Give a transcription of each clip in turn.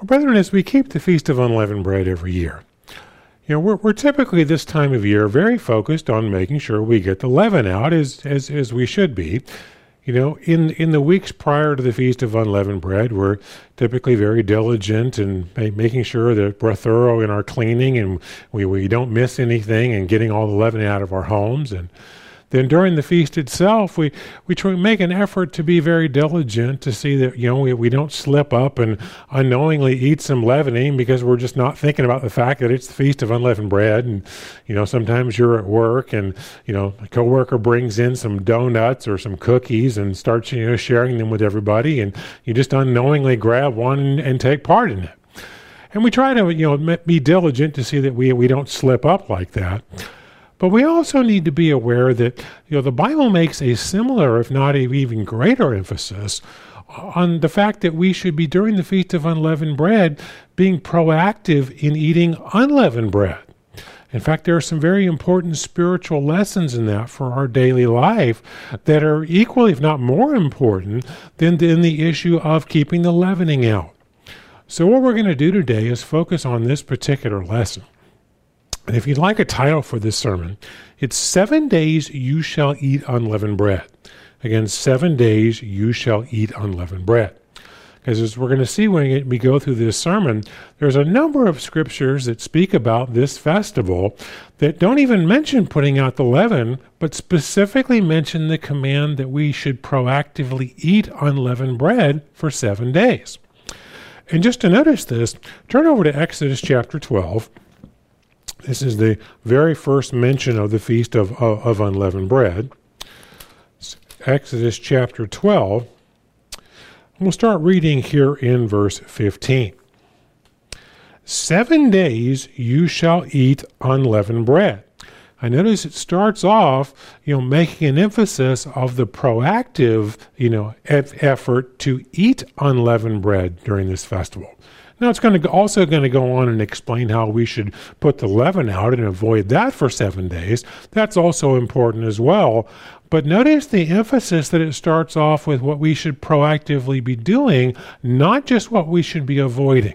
Well, brethren, as we keep the Feast of Unleavened Bread every year, we're typically this time of year very focused on making sure we get the leaven out as we should be. In the weeks prior to the Feast of Unleavened Bread, we're typically very diligent in making sure that we're thorough in our cleaning and we don't miss anything and getting all the leaven out of our homes. And then during the feast itself, we try to make an effort to be very diligent to see that, we don't slip up and unknowingly eat some leavening because we're just not thinking about the fact that it's the Feast of Unleavened Bread. And, sometimes you're at work and, a coworker brings in some donuts or some cookies and starts, sharing them with everybody. And you just unknowingly grab one and take part in it. And we try to, be diligent to see that we don't slip up like that. But we also need to be aware that, the Bible makes a similar, if not even greater emphasis on the fact that we should be, during the Feast of Unleavened Bread, being proactive in eating unleavened bread. In fact, there are some very important spiritual lessons in that for our daily life that are equally, if not more important, than the issue of keeping the leavening out. So what we're going to do today is focus on this particular lesson. And if you'd like a title for this sermon, it's 7 Days You Shall Eat Unleavened Bread. Again, 7 days you shall eat unleavened bread. Because as we're going to see when we go through this sermon, there's a number of scriptures that speak about this festival that don't even mention putting out the leaven, but specifically mention the command that we should proactively eat unleavened bread for 7 days. And just to notice this, turn over to Exodus chapter 12. This is the very first mention of the Feast of Unleavened Bread. It's Exodus chapter 12. We'll start reading here in verse 15. 7 days you shall eat unleavened bread. I notice it starts off, making an emphasis of the proactive, effort to eat unleavened bread during this festival. Now, it's also going to go on and explain how we should put the leaven out and avoid that for 7 days. That's also important as well. But notice the emphasis that it starts off with what we should proactively be doing, not just what we should be avoiding.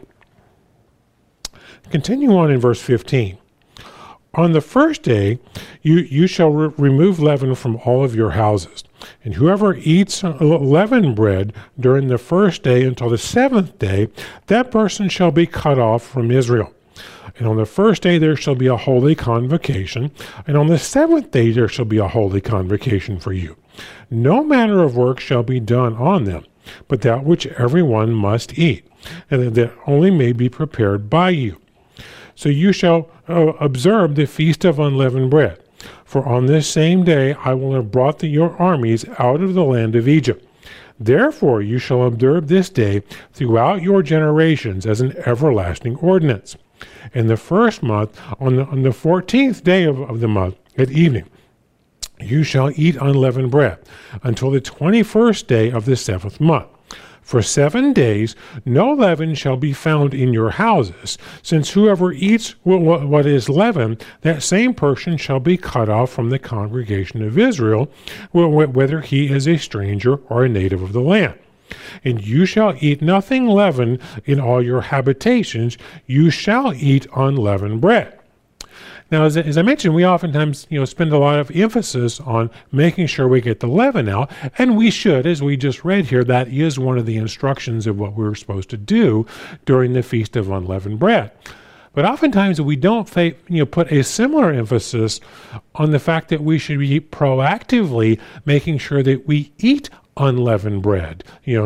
Continue on in verse 15. On the first day, you shall remove leaven from all of your houses. And whoever eats leavened bread during the first day until the seventh day, that person shall be cut off from Israel. And on the first day there shall be a holy convocation, and on the seventh day there shall be a holy convocation for you. No manner of work shall be done on them, but that which every one must eat, and that only may be prepared by you. So you shall observe the Feast of Unleavened Bread. For on this same day I will have brought your armies out of the land of Egypt. Therefore you shall observe this day throughout your generations as an everlasting ordinance. In the first month, on the 14th day of the month, at evening, you shall eat unleavened bread until the 21st day of the seventh month. For 7 days no leaven shall be found in your houses, since whoever eats what is leavened, that same person shall be cut off from the congregation of Israel, whether he is a stranger or a native of the land. And you shall eat nothing leavened in all your habitations, you shall eat unleavened bread. Now, as I mentioned, we oftentimes, spend a lot of emphasis on making sure we get the leaven out, and we should, as we just read here, that is one of the instructions of what we're supposed to do during the Feast of Unleavened Bread. But oftentimes we don't put a similar emphasis on the fact that we should be proactively making sure that we eat unleavened bread,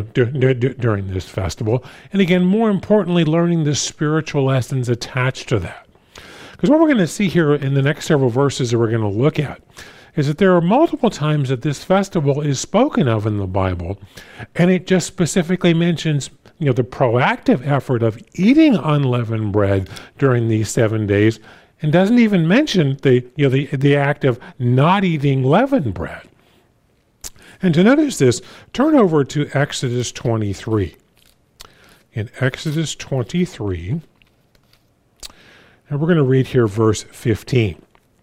during this festival. And again, more importantly, learning the spiritual lessons attached to that. Because what we're going to see here in the next several verses that we're going to look at is that there are multiple times that this festival is spoken of in the Bible, and it just specifically mentions, the proactive effort of eating unleavened bread during these 7 days, and doesn't even mention the act of not eating leavened bread. And to notice this, turn over to Exodus 23. In Exodus 23, and we're going to read here verse 15.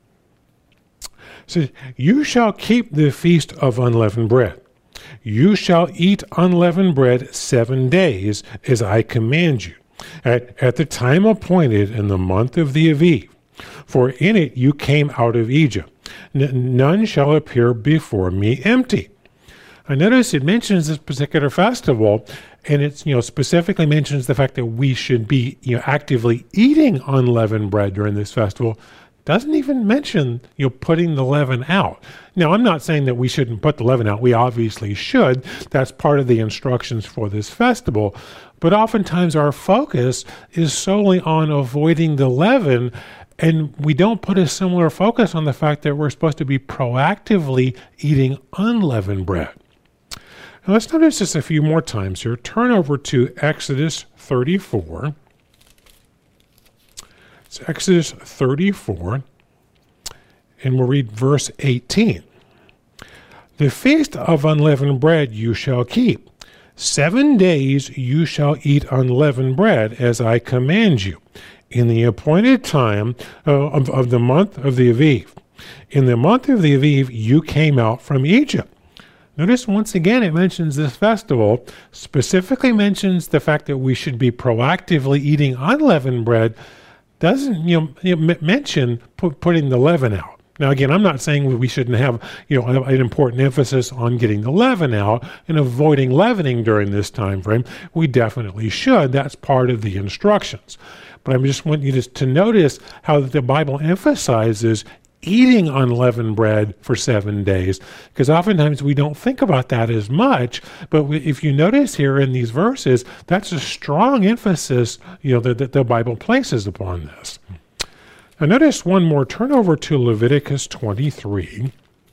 It says, you shall keep the feast of unleavened bread. You shall eat unleavened bread 7 days, as I command you. at the time appointed in the month of the Aviv, for in it you came out of Egypt. None shall appear before me empty. I notice it mentions this particular festival, and it's, specifically mentions the fact that we should be, actively eating unleavened bread during this festival. Doesn't even mention, putting the leaven out. Now, I'm not saying that we shouldn't put the leaven out. We obviously should. That's part of the instructions for this festival. But oftentimes our focus is solely on avoiding the leaven, and we don't put a similar focus on the fact that we're supposed to be proactively eating unleavened bread. Now, let's notice this a few more times here. Turn over to Exodus 34. It's Exodus 34, and we'll read verse 18. The feast of unleavened bread you shall keep. 7 days you shall eat unleavened bread, as I command you, in the appointed time of the month of the Aviv. In the month of the Aviv you came out from Egypt. Notice once again it mentions this festival, specifically mentions the fact that we should be proactively eating unleavened bread, doesn't mention putting the leaven out. Now again, I'm not saying we shouldn't have an important emphasis on getting the leaven out and avoiding leavening during this time frame. We definitely should. That's part of the instructions. But I just want you to notice how the Bible emphasizes eating unleavened bread for 7 days, because oftentimes we don't think about that as much. But if you notice here in these verses, that's a strong emphasis that the Bible places upon this. Now notice one more. Turn over to Leviticus 23.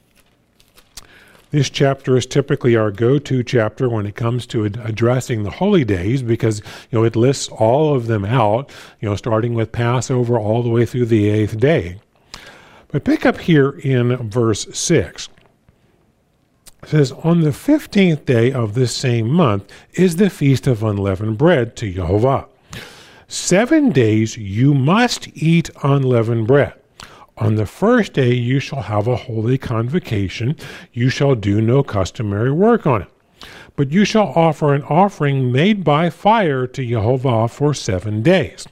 This chapter is typically our go-to chapter when it comes to addressing the holy days, because it lists all of them out, starting with Passover all the way through the 8th day. But pick up here in verse 6. It says, on the 15th day of this same month is the feast of unleavened bread to Jehovah. 7 days you must eat unleavened bread. On the first day you shall have a holy convocation. You shall do no customary work on it. But you shall offer an offering made by fire to Jehovah for 7 days.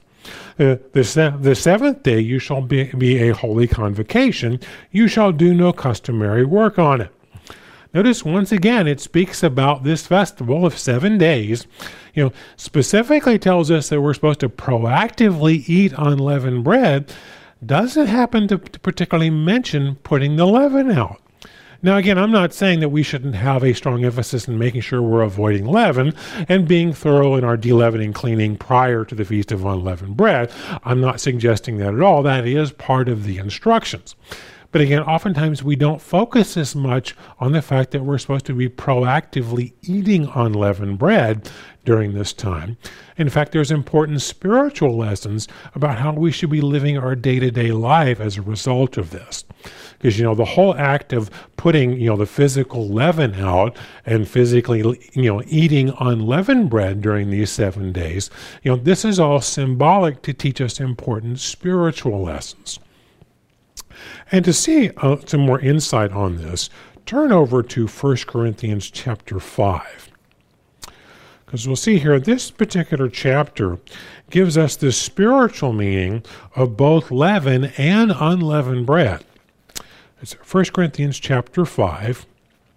The seventh day you shall be a holy convocation. You shall do no customary work on it. Notice once again it speaks about this festival of 7 days. Specifically tells us that we're supposed to proactively eat unleavened bread. Doesn't happen to particularly mention putting the leaven out. Now, again, I'm not saying that we shouldn't have a strong emphasis in making sure we're avoiding leaven and being thorough in our de-leavening cleaning prior to the Feast of Unleavened Bread. I'm not suggesting that at all. That is part of the instructions. But again, oftentimes we don't focus as much on the fact that we're supposed to be proactively eating unleavened bread during this time. In fact, there's important spiritual lessons about how we should be living our day-to-day life as a result of this. Because, the whole act of putting, the physical leaven out and physically, eating unleavened bread during these 7 days, this is all symbolic to teach us important spiritual lessons. And to see some more insight on this, turn over to 1 Corinthians chapter 5. Because we'll see here, this particular chapter gives us the spiritual meaning of both leaven and unleavened bread. It's 1 Corinthians chapter 5.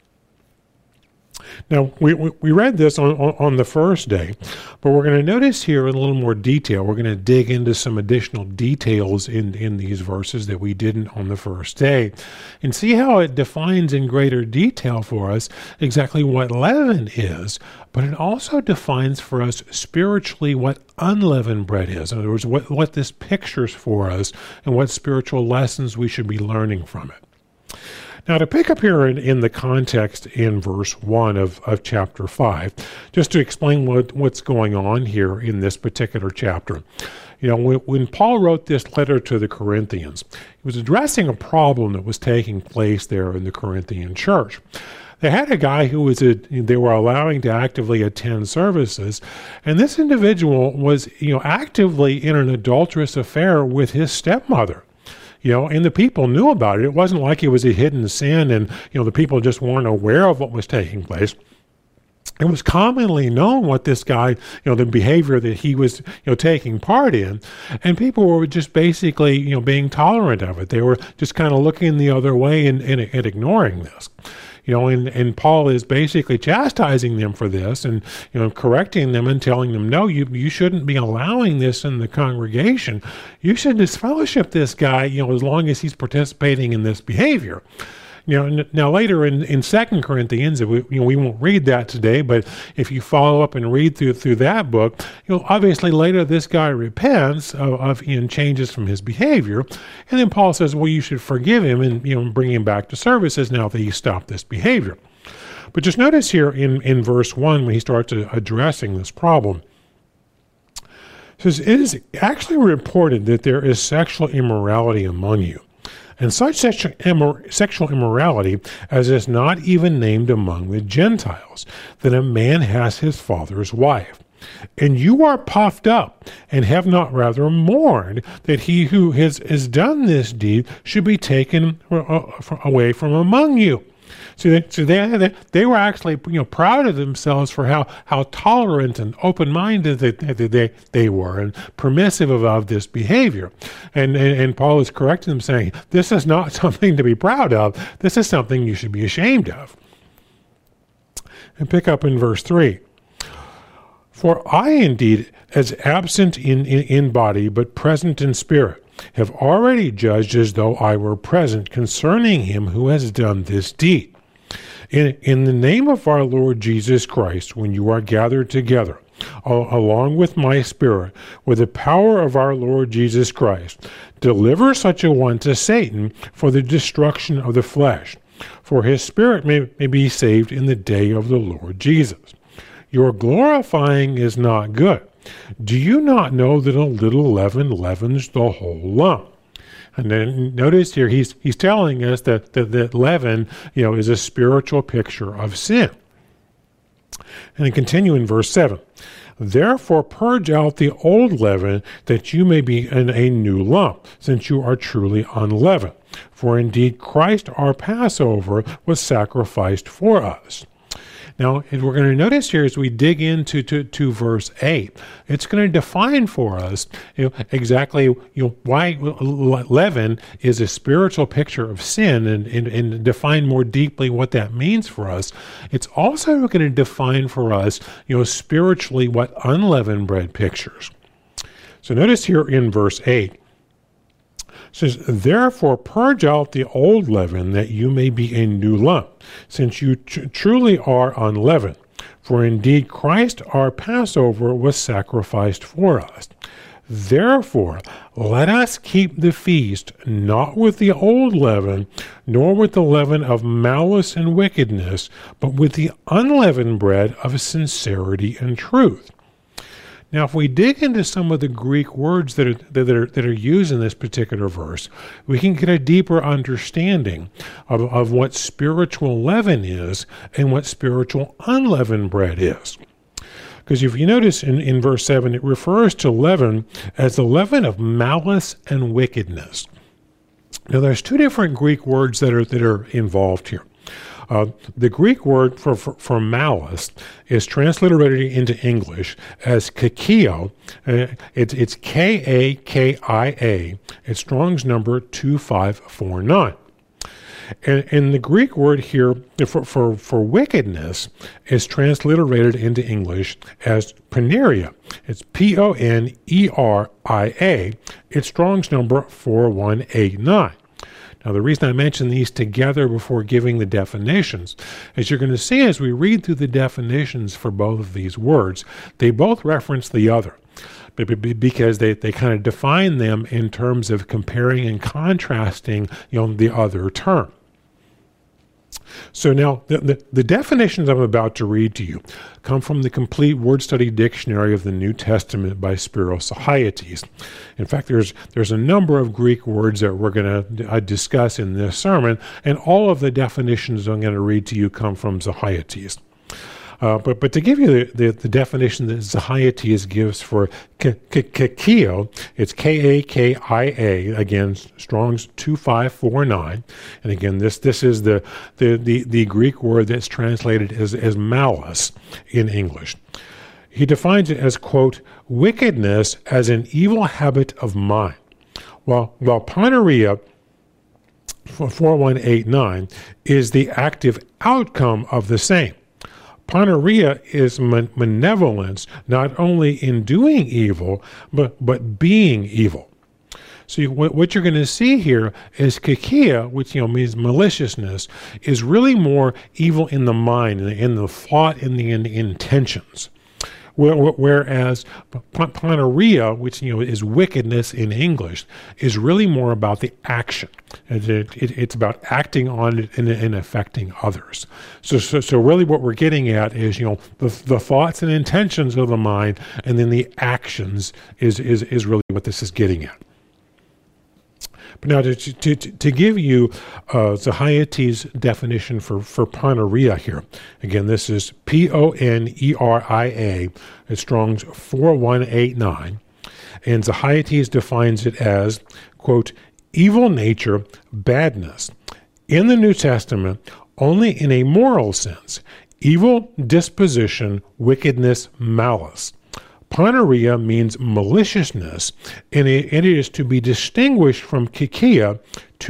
Now, we read this on the first day, but we're going to notice here in a little more detail. We're going to dig into some additional details in these verses that we didn't on the first day and see how it defines in greater detail for us exactly what leaven is, but it also defines for us spiritually what unleavened bread is. In other words, what this pictures for us and what spiritual lessons we should be learning from it. Now, to pick up here in the context in verse 1 of chapter 5, just to explain what's going on here in this particular chapter. When Paul wrote this letter to the Corinthians, he was addressing a problem that was taking place there in the Corinthian church. They had a guy who they were allowing to actively attend services, and this individual was, actively in an adulterous affair with his stepmother. And the people knew about it. It wasn't like it was a hidden sin and, the people just weren't aware of what was taking place. it was commonly known what this guy, the behavior that he was, taking part in, and people were just basically, being tolerant of it. They were just kind of looking the other way and ignoring this. And Paul is basically chastising them for this and, correcting them and telling them, no, you shouldn't be allowing this in the congregation. You should disfellowship this guy, as long as he's participating in this behavior. Now later in 2 Corinthians, we won't read that today, but if you follow up and read through that book, obviously later this guy repents and changes from his behavior, and then Paul says, well, you should forgive him and bring him back to services now that he stopped this behavior. But just notice here in verse 1 when he starts addressing this problem, it says, it is actually reported that there is sexual immorality among you, and such sexual immorality as is not even named among the Gentiles, that a man has his father's wife. And you are puffed up, and have not rather mourned that he who has done this deed should be taken away from among you. So they were actually proud of themselves for how tolerant and open-minded they were and permissive of this behavior. And Paul is correcting them, saying, this is not something to be proud of. This is something you should be ashamed of. And pick up in verse 3. For I indeed, as absent in body, but present in spirit, have already judged as though I were present concerning him who has done this deed. In the name of our Lord Jesus Christ, when you are gathered together, along with my spirit, with the power of our Lord Jesus Christ, deliver such a one to Satan for the destruction of the flesh, for his spirit may be saved in the day of the Lord Jesus. Your glorifying is not good. Do you not know that a little leaven leavens the whole lump? And then notice here, he's telling us that leaven, is a spiritual picture of sin. And then continue in verse 7. Therefore purge out the old leaven, that you may be in a new lump, since you are truly unleavened. For indeed Christ our Passover was sacrificed for us. Now, we're going to notice here as we dig into to verse 8, it's going to define for us exactly why leaven is a spiritual picture of sin and define more deeply what that means for us. It's also going to define for us, spiritually what unleavened bread pictures. So notice here in verse 8, it says, therefore purge out the old leaven, that you may be a new lump, since you truly are unleavened. For indeed Christ our Passover was sacrificed for us. Therefore let us keep the feast, not with the old leaven, nor with the leaven of malice and wickedness, but with the unleavened bread of sincerity and truth. Now, if we dig into some of the Greek words that are used in this particular verse, we can get a deeper understanding of what spiritual leaven is and what spiritual unleavened bread is. Because if you notice in verse 7, it refers to leaven as the leaven of malice and wickedness. Now, there's two different Greek words that are involved here. The Greek word for malice is transliterated into English as kakio. It's K-A-K-I-A. It's Strong's number 2549. And the Greek word here for wickedness is transliterated into English as poneria. It's P-O-N-E-R-I-A. It's Strong's number 4189. Now, the reason I mention these together before giving the definitions is you're going to see as we read through the definitions for both of these words, they both reference the other, because they kind of define them in terms of comparing and contrasting the other term. So now, the definitions I'm about to read to you come from the Complete Word Study Dictionary of the New Testament by Spiros Zacharias. In fact, there's a number of Greek words that we're going to discuss in this sermon, and all of the definitions I'm going to read to you come from Zacharias. But to give you the definition that Zacharias gives for kakia, it's K-A-K-I-A, again, Strong's 2549. And again, this is the Greek word that's translated as malice in English. He defines it as, quote, wickedness as an evil habit of mind. While poneria, 4189, is the active outcome of the same. Poneria is malevolence, not only in doing evil, but being evil. So what you're going to see here is kakia, which means maliciousness, is really more evil in the mind, in the thought, in the intentions. Whereas poneria, which is wickedness in English, is really more about the action. It's about acting on it and affecting others. So really, what we're getting at is the thoughts and intentions of the mind, and then the actions is really what this is getting at. But now to give you Zacharias' definition for poneria here, again, this is Poneria at Strong's 4189, and Zacharias defines it as, quote, evil nature, badness. In the New Testament, only in a moral sense, evil disposition, wickedness, malice. Poneria means maliciousness, and it is to be distinguished from kakia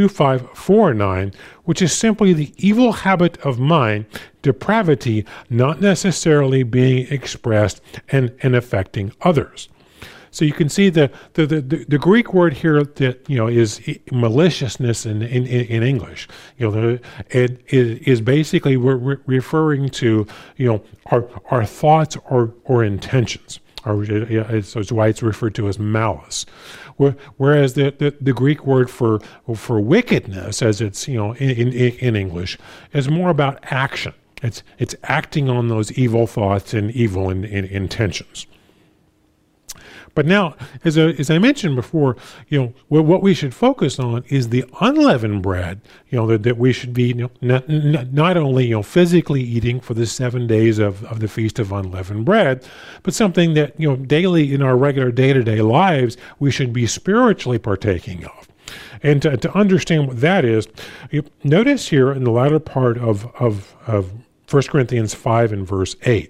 2549, which is simply the evil habit of mind, depravity not necessarily being expressed and affecting others. So you can see the Greek word here that is maliciousness in English. It is basically we're referring to our thoughts or intentions. So it's why it's referred to as malice. Whereas the Greek word for wickedness, as it's in English, is more about action. It's acting on those evil thoughts and evil intentions. But now, as I mentioned before, what we should focus on is the unleavened bread, that we should be not only physically eating for the 7 days of the Feast of Unleavened Bread, but something that daily in our regular day-to-day lives we should be spiritually partaking of. And to understand what that is, notice here in the latter part of 1 Corinthians 5 and verse 8.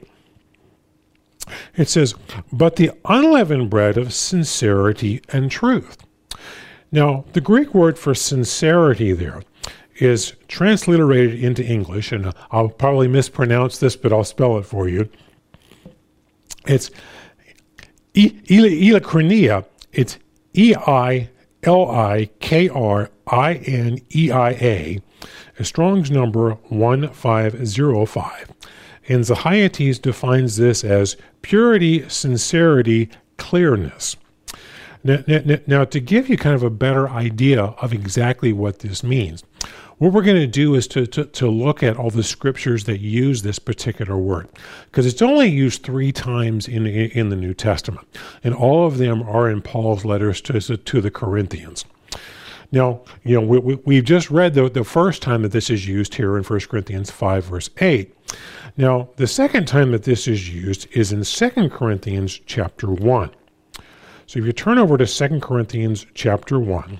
It says, but the unleavened bread of sincerity and truth. Now, the Greek word for sincerity there is transliterated into English, and I'll probably mispronounce this, but I'll spell it for you. It's eilikrenia. It's Eilikriniea, Strong's number 1505. And Zacharias defines this as purity, sincerity, clearness. Now, to give you kind of a better idea of exactly what this means, what we're going to do is to look at all the scriptures that use this particular word, because it's only used 3 times in the New Testament, and all of them are in Paul's letters to the Corinthians. Now, we've just read the first time that this is used here in 1 Corinthians 5, verse 8. Now, the second time that this is used is in 2 Corinthians chapter 1. So if you turn over to 2 Corinthians chapter 1,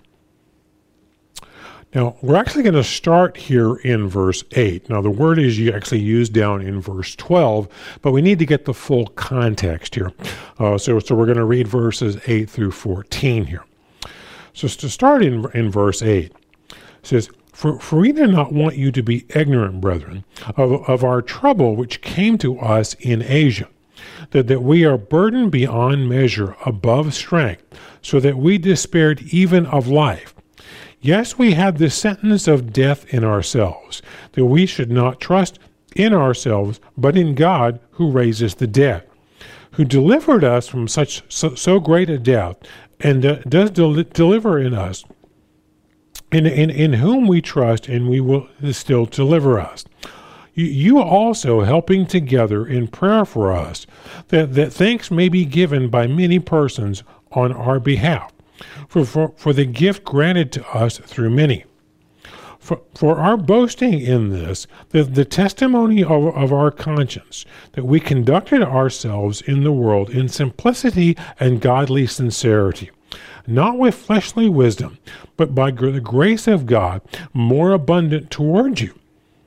now we're actually going to start here in verse 8. Now, the word is actually used down in verse 12, but we need to get the full context here. So we're going to read verses 8 through 14 here. So to start in verse 8, it says, For we do not want you to be ignorant, brethren, of our trouble which came to us in Asia, that we are burdened beyond measure above strength, so that we despaired even of life. Yes, we had the sentence of death in ourselves, that we should not trust in ourselves, but in God who raises the dead, who delivered us from so great a death, and does deliver in us, in whom we trust, and we will still deliver us. You also helping together in prayer for us, that thanks may be given by many persons on our behalf, for the gift granted to us through many. For our boasting in this, the testimony of our conscience, that we conducted ourselves in the world in simplicity and godly sincerity, not with fleshly wisdom, but by the grace of God, more abundant toward you.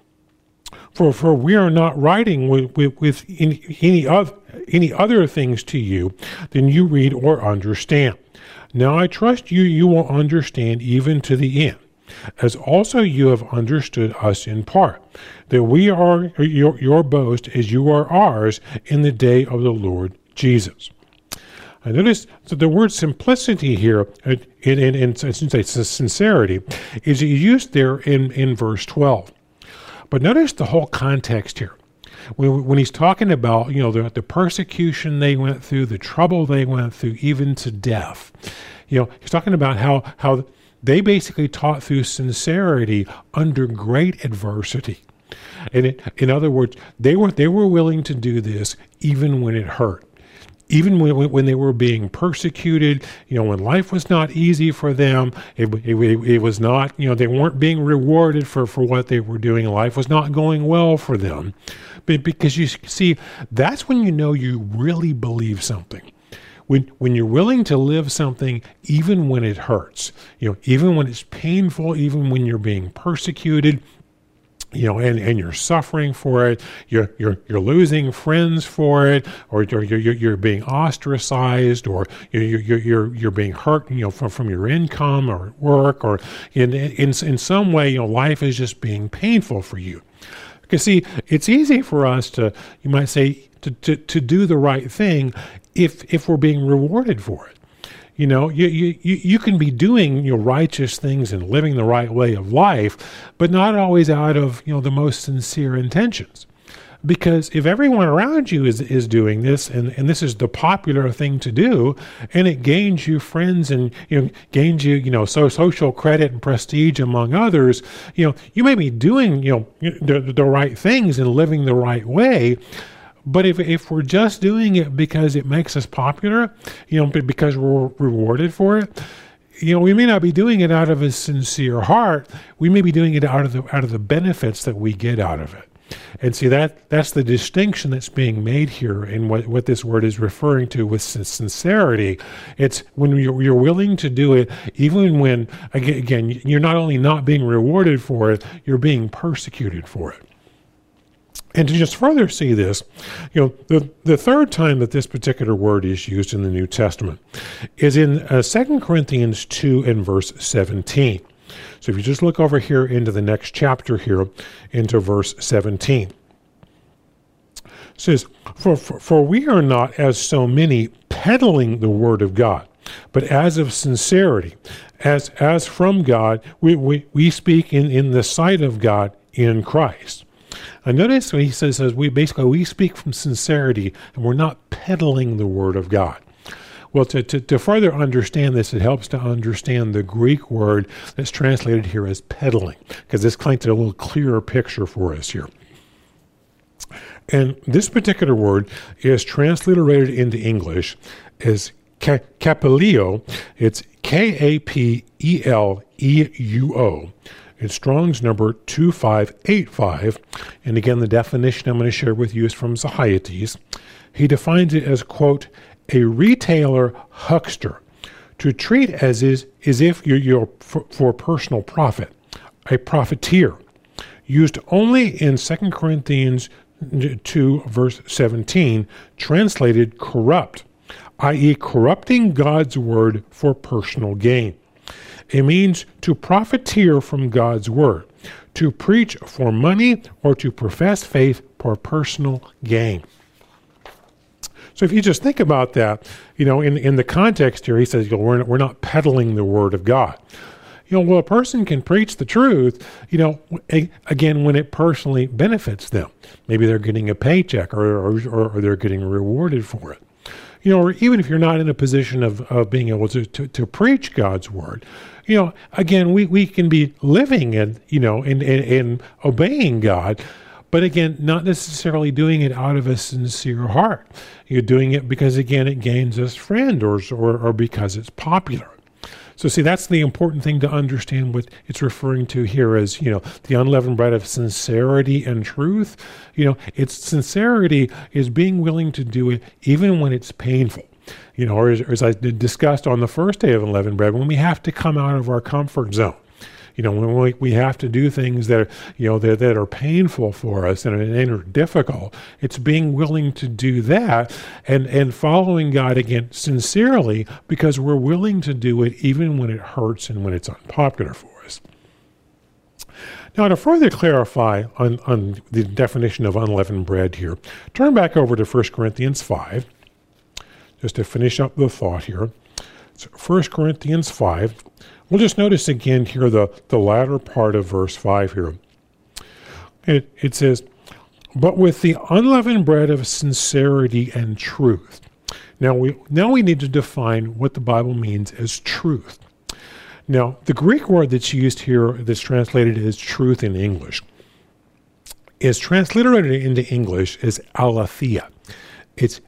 For we are not writing with any other things to you than you read or understand. Now I trust you will understand even to the end, as also you have understood us in part, that we are your boast as you are ours in the day of the Lord Jesus. I notice that the word simplicity here, in sincerity, is used there in verse 12. But notice the whole context here. When he's talking about, the persecution they went through, the trouble they went through, even to death, he's talking about how they basically taught through sincerity under great adversity. And in other words, they were willing to do this even when it hurt. Even when they were being persecuted, when life was not easy for them, it was not, they weren't being rewarded for what they were doing. Life was not going well for them. But because you see, that's when you really believe something. When you're willing to live something even when it hurts, even when it's painful, even when you're being persecuted, and you're suffering for it, you're losing friends for it, or you're being ostracized, or you're being hurt, from your income or work, or in some way, life is just being painful for you. Because see, it's easy for us to, you might say, to do the right thing if we're being rewarded for it. You can be doing righteous things and living the right way of life, but not always out of the most sincere intentions. Because if everyone around you is doing this, and this is the popular thing to do, and it gains you friends and gains you social credit and prestige among others, you may be doing the right things and living the right way. But if we're just doing it because it makes us popular, because we're rewarded for it, we may not be doing it out of a sincere heart. We may be doing it out of the benefits that we get out of it. And see, that's the distinction that's being made here in what this word is referring to with sincerity. It's when you're willing to do it, even when, again, you're not only not being rewarded for it, you're being persecuted for it. And to just further see this, the third time that this particular word is used in the New Testament is in 2 Corinthians 2 and verse 17. So if you just look over here into the next chapter here, into verse 17. It says, For we are not as so many peddling the word of God, but as of sincerity, as from God, we speak in the sight of God in Christ. And notice when he says we speak from sincerity, and we're not peddling the word of God. Well, to further understand this, it helps to understand the Greek word that's translated here as peddling, because this paints a little clearer picture for us here. And this particular word is transliterated into English as kapeleo. It's Kapeleuo. It's Strong's number 2585. And again, the definition I'm going to share with you is from Zahaites. He defines it as, quote, a retailer huckster, to treat as if you're for personal profit, a profiteer, used only in 2 Corinthians 2, verse 17, translated corrupt, i.e. corrupting God's word for personal gain. It means to profiteer from God's word, to preach for money, or to profess faith for personal gain. So if you just think about that, in the context here, he says, we're not peddling the word of God. Well, a person can preach the truth, again, when it personally benefits them. Maybe they're getting a paycheck or they're getting rewarded for it. Or even if you're not in a position of being able to preach God's word, again, we can be living and obeying God, but again, not necessarily doing it out of a sincere heart. You're doing it because, again, it gains us friends or because it's popular. So see, that's the important thing to understand what it's referring to here as, the unleavened bread of sincerity and truth. It's sincerity is being willing to do it even when it's painful. Or as I discussed on the first day of unleavened bread, when we have to come out of our comfort zone. When we have to do things that are, that are painful for us and are difficult, it's being willing to do that and following God again sincerely because we're willing to do it even when it hurts and when it's unpopular for us. Now, to further clarify on the definition of unleavened bread here, turn back over to 1 Corinthians 5, just to finish up the thought here. So 1 Corinthians 5. We'll just notice again here the latter part of verse 5 here. It says, but with the unleavened bread of sincerity and truth. Now we need to define what the Bible means as truth. Now, the Greek word that's used here that's translated as truth in English is transliterated into English as aletheia. It's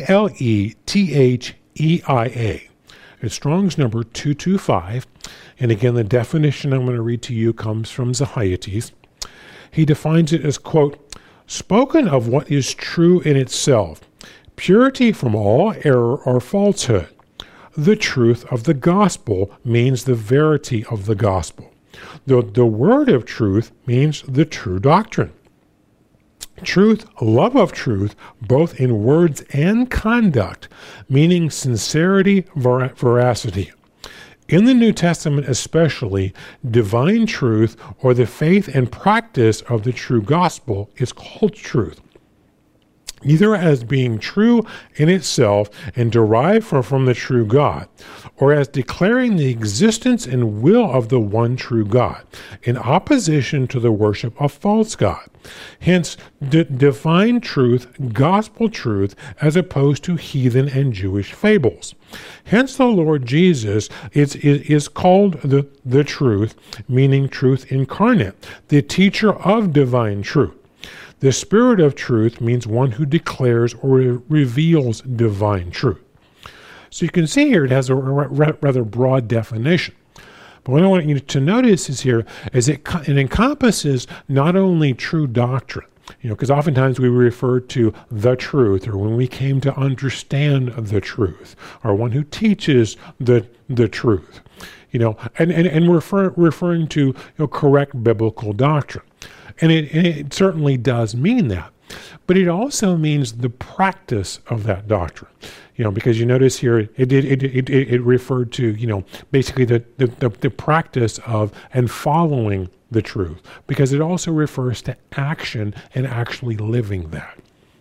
Aletheia. It's Strong's number 225, and again, the definition I'm going to read to you comes from Zahaites. He defines it as, quote, spoken of what is true in itself, purity from all error or falsehood. The truth of the gospel means the verity of the gospel. The word of truth means the true doctrine. Truth, love of truth, both in words and conduct, meaning sincerity, veracity. In the New Testament especially, divine truth or the faith and practice of the true gospel is called truth. Either as being true in itself and derived from the true God, or as declaring the existence and will of the one true God, in opposition to the worship of false God. Hence, divine truth, gospel truth, as opposed to heathen and Jewish fables. Hence, the Lord Jesus is called the truth, meaning truth incarnate, the teacher of divine truth. The Spirit of truth means one who declares or reveals divine truth. So you can see here it has a rather broad definition. But what I want you to notice is here is it encompasses not only true doctrine, because oftentimes we refer to the truth, or when we came to understand the truth, or one who teaches the truth, and referring to correct biblical doctrine. And it certainly does mean that. But it also means the practice of that doctrine. Because you notice here, it referred to, basically the practice of and following the truth. Because it also refers to action and actually living that.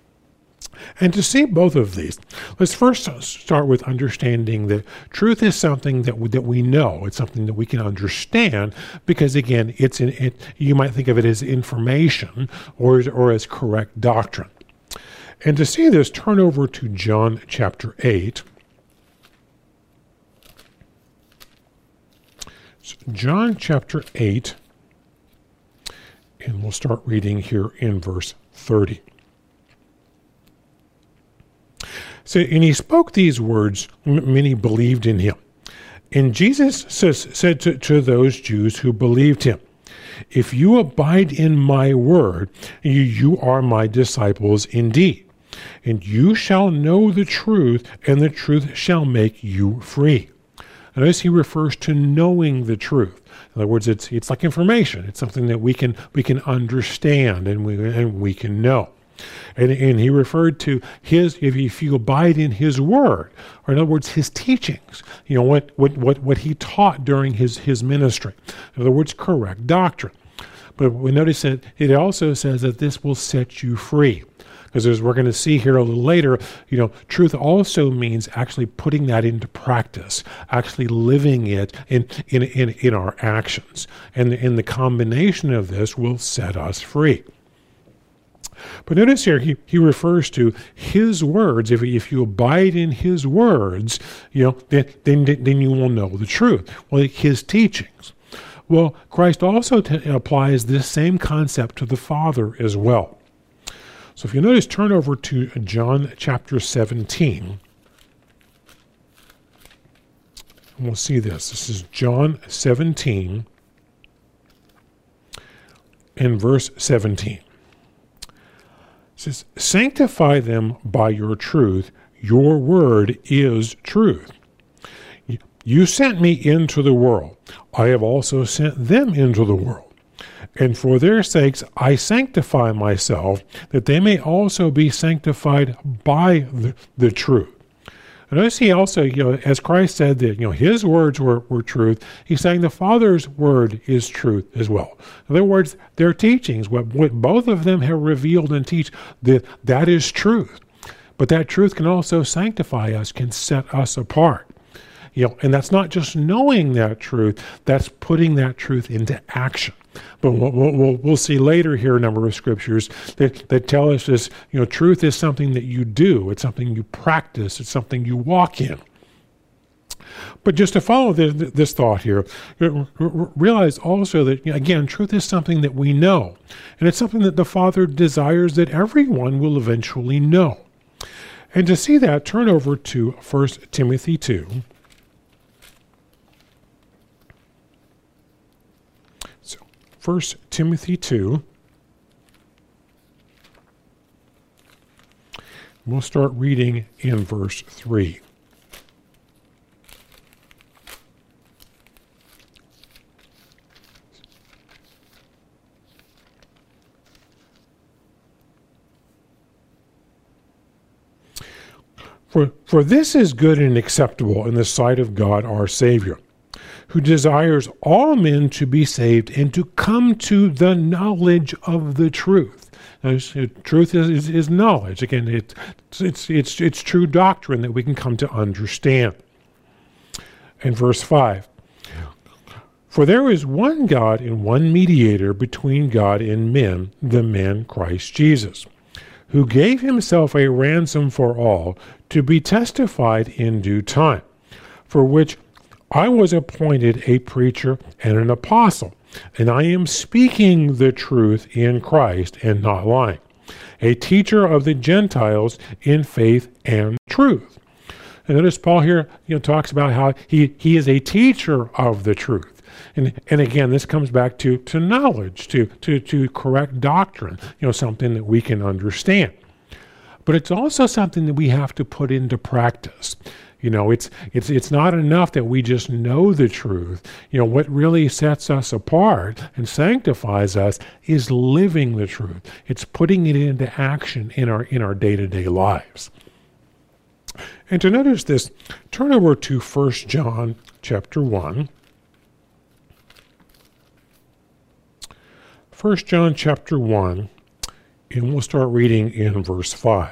And to see both of these, let's first start with understanding that truth is something that we know. It's something that we can understand because, again, you might think of it as information or as correct doctrine. And to see this, turn over to John chapter 8. So John chapter 8, and we'll start reading here in verse 30. So, and he spoke these words, many believed in him. And Jesus said to those Jews who believed him, if you abide in my word, you are my disciples indeed. And you shall know the truth, and the truth shall make you free. Notice he refers to knowing the truth. In other words, it's like information. It's something that we can understand and we can know. And he referred to if you abide in his word, or in other words, his teachings, what he taught during his ministry. In other words, correct doctrine. But we notice that it also says that this will set you free. Because as we're going to see here a little later, truth also means actually putting that into practice, actually living it in our actions. And the combination of this will set us free. But notice here, he refers to his words. If you abide in his words, then you will know the truth. Well, his teachings. Well, Christ also applies this same concept to the Father as well. So if you notice, turn over to John chapter 17. And we'll see this. This is John 17 and verse 17. It says, "Sanctify them by your truth. Your word is truth. You sent me into the world. I have also sent them into the world. And for their sakes I sanctify myself, that they may also be sanctified by the truth." And notice he also, as Christ said that, his words were truth, he's saying the Father's word is truth as well. In other words, their teachings, what both of them have revealed and teach, that is truth. But that truth can also sanctify us, can set us apart. And that's not just knowing that truth, that's putting that truth into action. But we'll see later here a number of scriptures that tell us this, truth is something that you do. It's something you practice. It's something you walk in. But just to follow this thought here, realize also that, again, truth is something that we know. And it's something that the Father desires that everyone will eventually know. And to see that, turn over to 1 Timothy 2. So, 1 Timothy 2. We'll start reading in verse 3. For this is good and acceptable in the sight of God our Savior, who desires all men to be saved and to come to the knowledge of the truth. Now, truth is knowledge. Again, it's true doctrine that we can come to understand. And verse 5, "For there is one God and one mediator between God and men, the man Christ Jesus, who gave himself a ransom for all, to be testified in due time, for which I was appointed a preacher and an apostle, and I am speaking the truth in Christ and not lying, a teacher of the Gentiles in faith and truth." And notice Paul here talks about how he is a teacher of the truth. And again, this comes back to knowledge, to correct doctrine, something that we can understand. But it's also something that we have to put into practice. It's not enough that we just know the truth. What really sets us apart and sanctifies us is living the truth. It's putting it into action in our day-to-day lives. And to notice this, turn over to 1 John chapter 1. 1 John chapter 1, and we'll start reading in verse 5.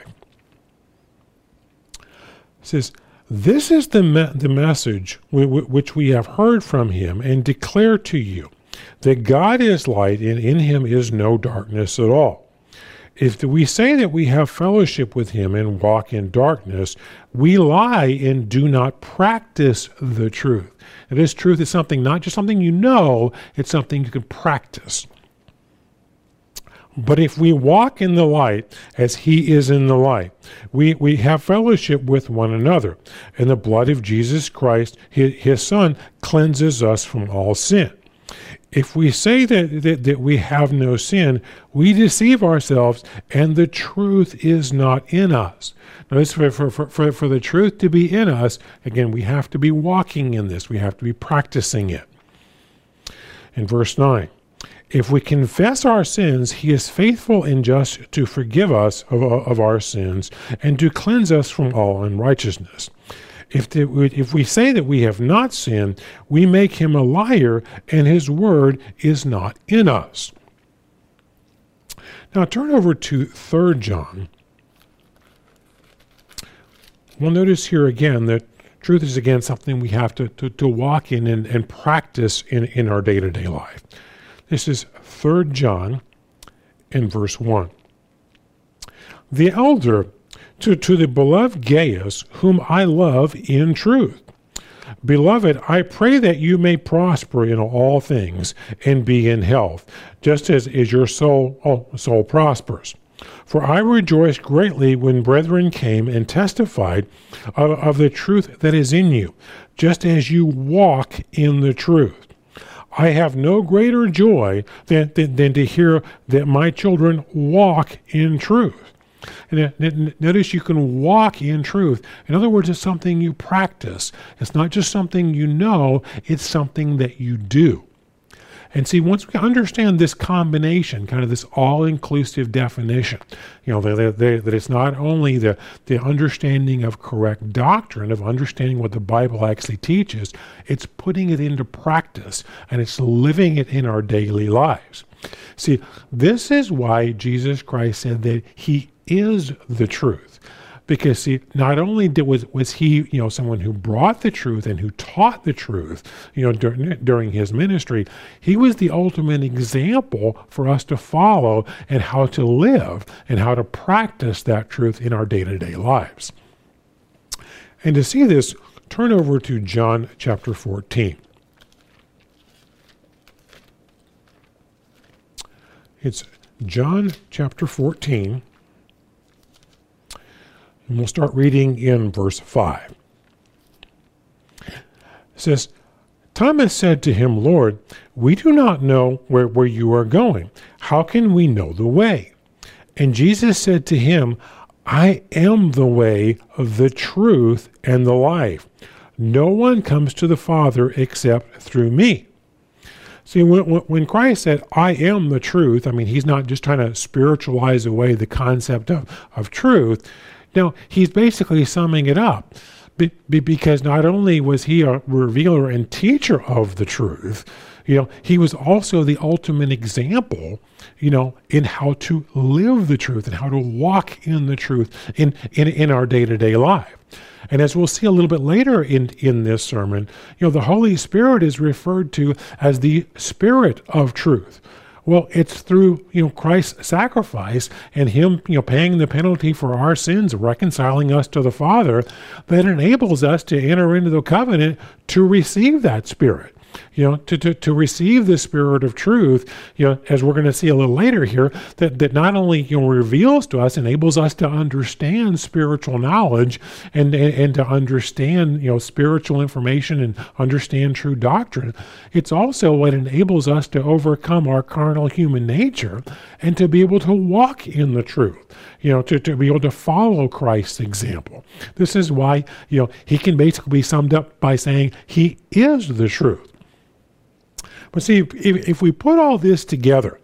It says, "This is the message which we have heard from him and declare to you, that God is light and in him is no darkness at all. If we say that we have fellowship with him and walk in darkness, we lie and do not practice the truth." And this truth is something, not just something you know, it's something you can practice. "But if we walk in the light as he is in the light, we have fellowship with one another, and the blood of Jesus Christ, his Son, cleanses us from all sin. If we say that we have no sin, we deceive ourselves, and the truth is not in us." Notice, for the truth to be in us, again, we have to be walking in this. We have to be practicing it. In verse 9, "If we confess our sins, he is faithful and just to forgive us of our sins and to cleanse us from all unrighteousness. If we say that we have not sinned, we make him a liar, and his word is not in us." Now turn over to 3 John. We'll notice here again that truth is again something we have to walk in and practice in our day-to-day life. This is 3 John in verse 1. "The elder to the beloved Gaius, whom I love in truth. Beloved, I pray that you may prosper in all things and be in health, just as your soul prospers. For I rejoiced greatly when brethren came and testified of the truth that is in you, just as you walk in the truth. I have no greater joy than to hear that my children walk in truth. And notice you can walk in truth. In other words, it's something you practice. It's not just something you know, it's something that you do. And see, once we understand this combination, kind of this all-inclusive definition, that it's not only the understanding of correct doctrine, of understanding what the Bible actually teaches, it's putting it into practice, and it's living it in our daily lives. See, this is why Jesus Christ said that he is the truth. Because, see, not only was he, someone who brought the truth and who taught the truth, during his ministry, he was the ultimate example for us to follow and how to live and how to practice that truth in our day-to-day lives. And to see this, turn over to John chapter 14. It's John chapter 14. And we'll start reading in verse 5. It says, Thomas said to him, Lord, we do not know where you are going. How can we know the way? And Jesus said to him, I am the way, the truth, and the life. No one comes to the Father except through me. See, when Christ said, I am the truth, he's not just trying to spiritualize away the concept of truth. Now, he's basically summing it up because not only was he a revealer and teacher of the truth, he was also the ultimate example, in how to live the truth and how to walk in the truth in our day-to-day life. And as we'll see a little bit later in this sermon, the Holy Spirit is referred to as the Spirit of truth. Well, it's through, Christ's sacrifice and him, paying the penalty for our sins, reconciling us to the Father, that enables us to enter into the covenant to receive that Spirit. To receive the Spirit of truth, as we're going to see a little later here, that not only, reveals to us, enables us to understand spiritual knowledge and to understand, spiritual information and understand true doctrine. It's also what enables us to overcome our carnal human nature and to be able to walk in the truth. To be able to follow Christ's example. This is why, he can basically be summed up by saying he is the truth. But see, if we put all this together,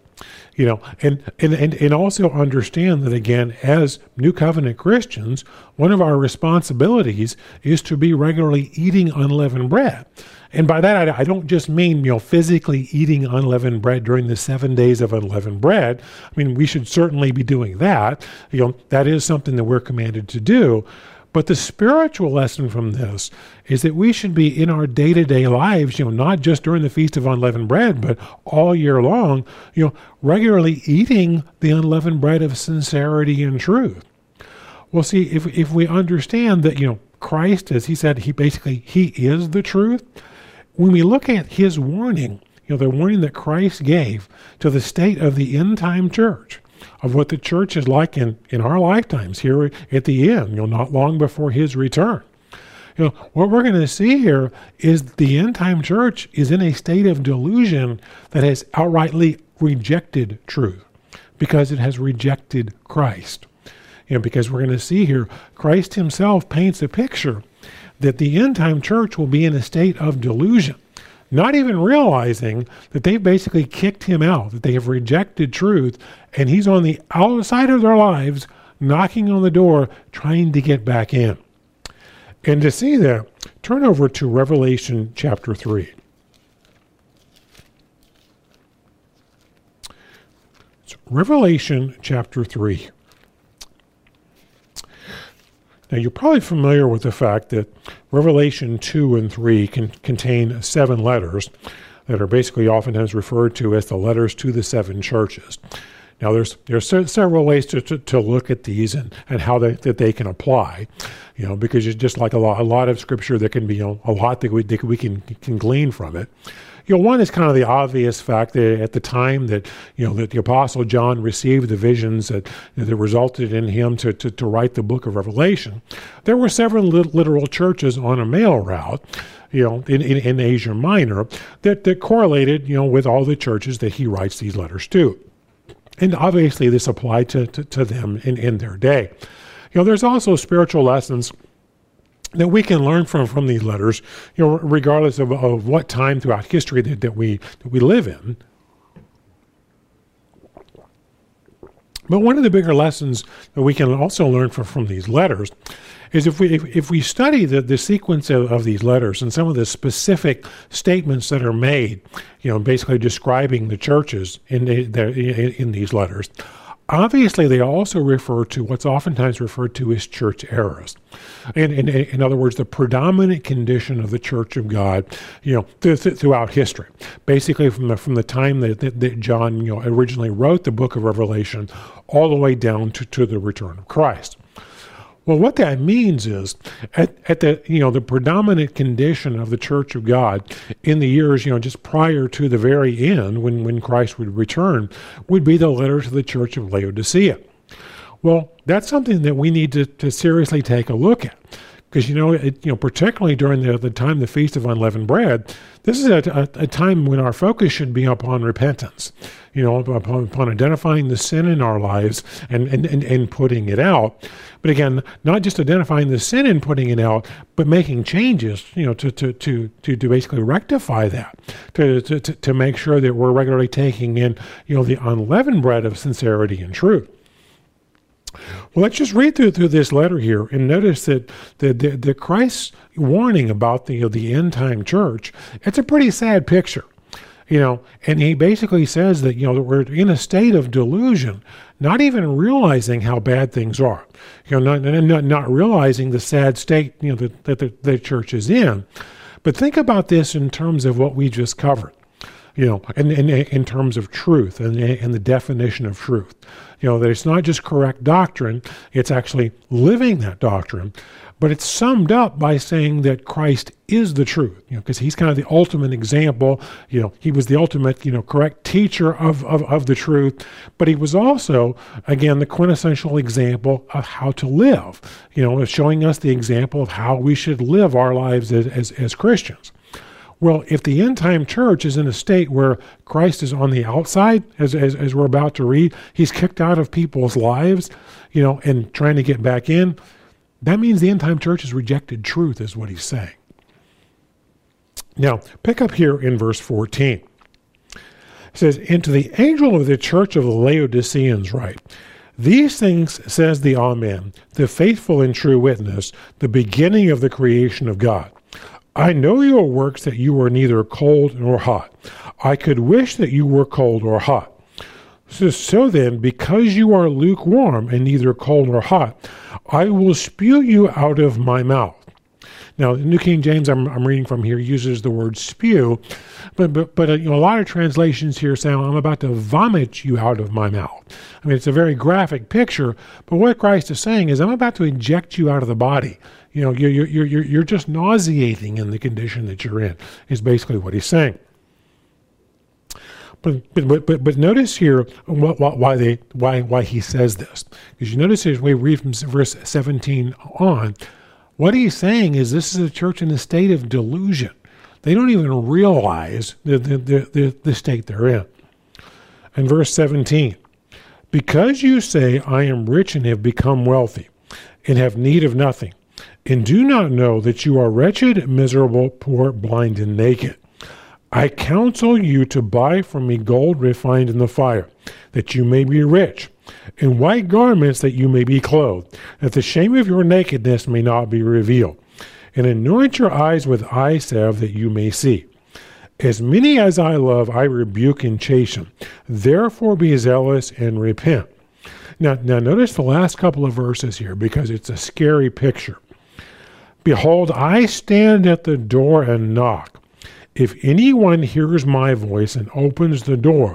and also understand that, again, as New Covenant Christians, one of our responsibilities is to be regularly eating unleavened bread. And by that, I don't just mean, physically eating unleavened bread during the 7 days of unleavened bread. We should certainly be doing that. That is something that we're commanded to do. But the spiritual lesson from this is that we should be in our day-to-day lives, not just during the Feast of Unleavened Bread, but all year long, regularly eating the unleavened bread of sincerity and truth. Well, see, if we understand that, Christ, as he said, he is the truth. When we look at his warning, the warning that Christ gave to the state of the end-time church, of what the church is like in our lifetimes here at the end, not long before his return. What we're going to see here is the end-time church is in a state of delusion that has outrightly rejected truth because it has rejected Christ. Because we're going to see here, Christ himself paints a picture that the end-time church will be in a state of delusion, not even realizing that they've basically kicked him out, that they have rejected truth, and he's on the outside of their lives, knocking on the door, trying to get back in. And to see that, turn over to Revelation chapter 3. It's Revelation chapter 3. Now, you're probably familiar with the fact that Revelation 2 and 3 contain 7 letters that are basically oftentimes referred to as the letters to the 7 churches. Now, there's several ways to look at these and how that they can apply, because it's just like a lot of scripture, there can be a lot that we can glean from it. One is kind of the obvious fact that at the time that that the Apostle John received the visions that resulted in him to write the book of Revelation, there were several literal churches on a mail route, in Asia Minor that correlated, with all the churches that he writes these letters to. And obviously this applied to them in their day. There's also spiritual lessons that we can learn from these letters, regardless of what time throughout history that we live in. But one of the bigger lessons that we can also learn from these letters is if we study the sequence of these letters and some of the specific statements that are made, basically describing the churches in these letters, obviously they also refer to what's oftentimes referred to as church errors. In other words, the predominant condition of the Church of God, throughout history. Basically from the time that John, originally wrote the book of Revelation all the way down to the return of Christ. Well, what that means is at the predominant condition of the Church of God in the years, just prior to the very end when Christ would return, would be the letter to the Church of Laodicea. Well, that's something that we need to seriously take a look at. Because, particularly during the time of the Feast of Unleavened Bread, this is a time when our focus should be upon repentance, upon identifying the sin in our lives and putting it out. But again, not just identifying the sin and putting it out, but making changes, to basically rectify that, to make sure that we're regularly taking in, the unleavened bread of sincerity and truth. Well, let's just read through this letter here and notice that the Christ's warning about the end time church, it's a pretty sad picture, and he basically says that, that we're in a state of delusion, not even realizing how bad things are, not realizing the sad state, that the church is in. But think about this in terms of what we just covered. In terms of truth and the definition of truth. That it's not just correct doctrine, it's actually living that doctrine, but it's summed up by saying that Christ is the truth, because he's kind of the ultimate example. He was the ultimate, correct teacher of the truth, but he was also, again, the quintessential example of how to live, showing us the example of how we should live our lives as Christians. Well, if the end-time church is in a state where Christ is on the outside, as we're about to read, he's kicked out of people's lives, and trying to get back in, that means the end-time church has rejected truth, is what he's saying. Now, pick up here in verse 14. It says, "And to the angel of the church of the Laodiceans write, these things says the Amen, the faithful and true witness, the beginning of the creation of God. I know your works, that you are neither cold nor hot. I could wish that you were cold or hot. So then, because you are lukewarm and neither cold nor hot, I will spew you out of my mouth." Now, the New King James I'm reading from here uses the word spew, but a lot of translations here say, "I'm about to vomit you out of my mouth." I mean, it's a very graphic picture, but what Christ is saying is, I'm about to eject you out of the body. You're just nauseating in the condition that you're in, is basically what he's saying. But notice here why he says this. Because you notice as we read from verse 17 on, what he's saying is this is a church in a state of delusion. They don't even realize the state they're in. In verse 17, "Because you say, I am rich and have become wealthy, and have need of nothing, and do not know that you are wretched, miserable, poor, blind, and naked. I counsel you to buy from me gold refined in the fire, that you may be rich, and white garments that you may be clothed, that the shame of your nakedness may not be revealed, and anoint your eyes with eye salve that you may see. As many as I love, I rebuke and chasten. Therefore be zealous and repent." Now notice the last couple of verses here, because it's a scary picture. "Behold, I stand at the door and knock. If anyone hears my voice and opens the door,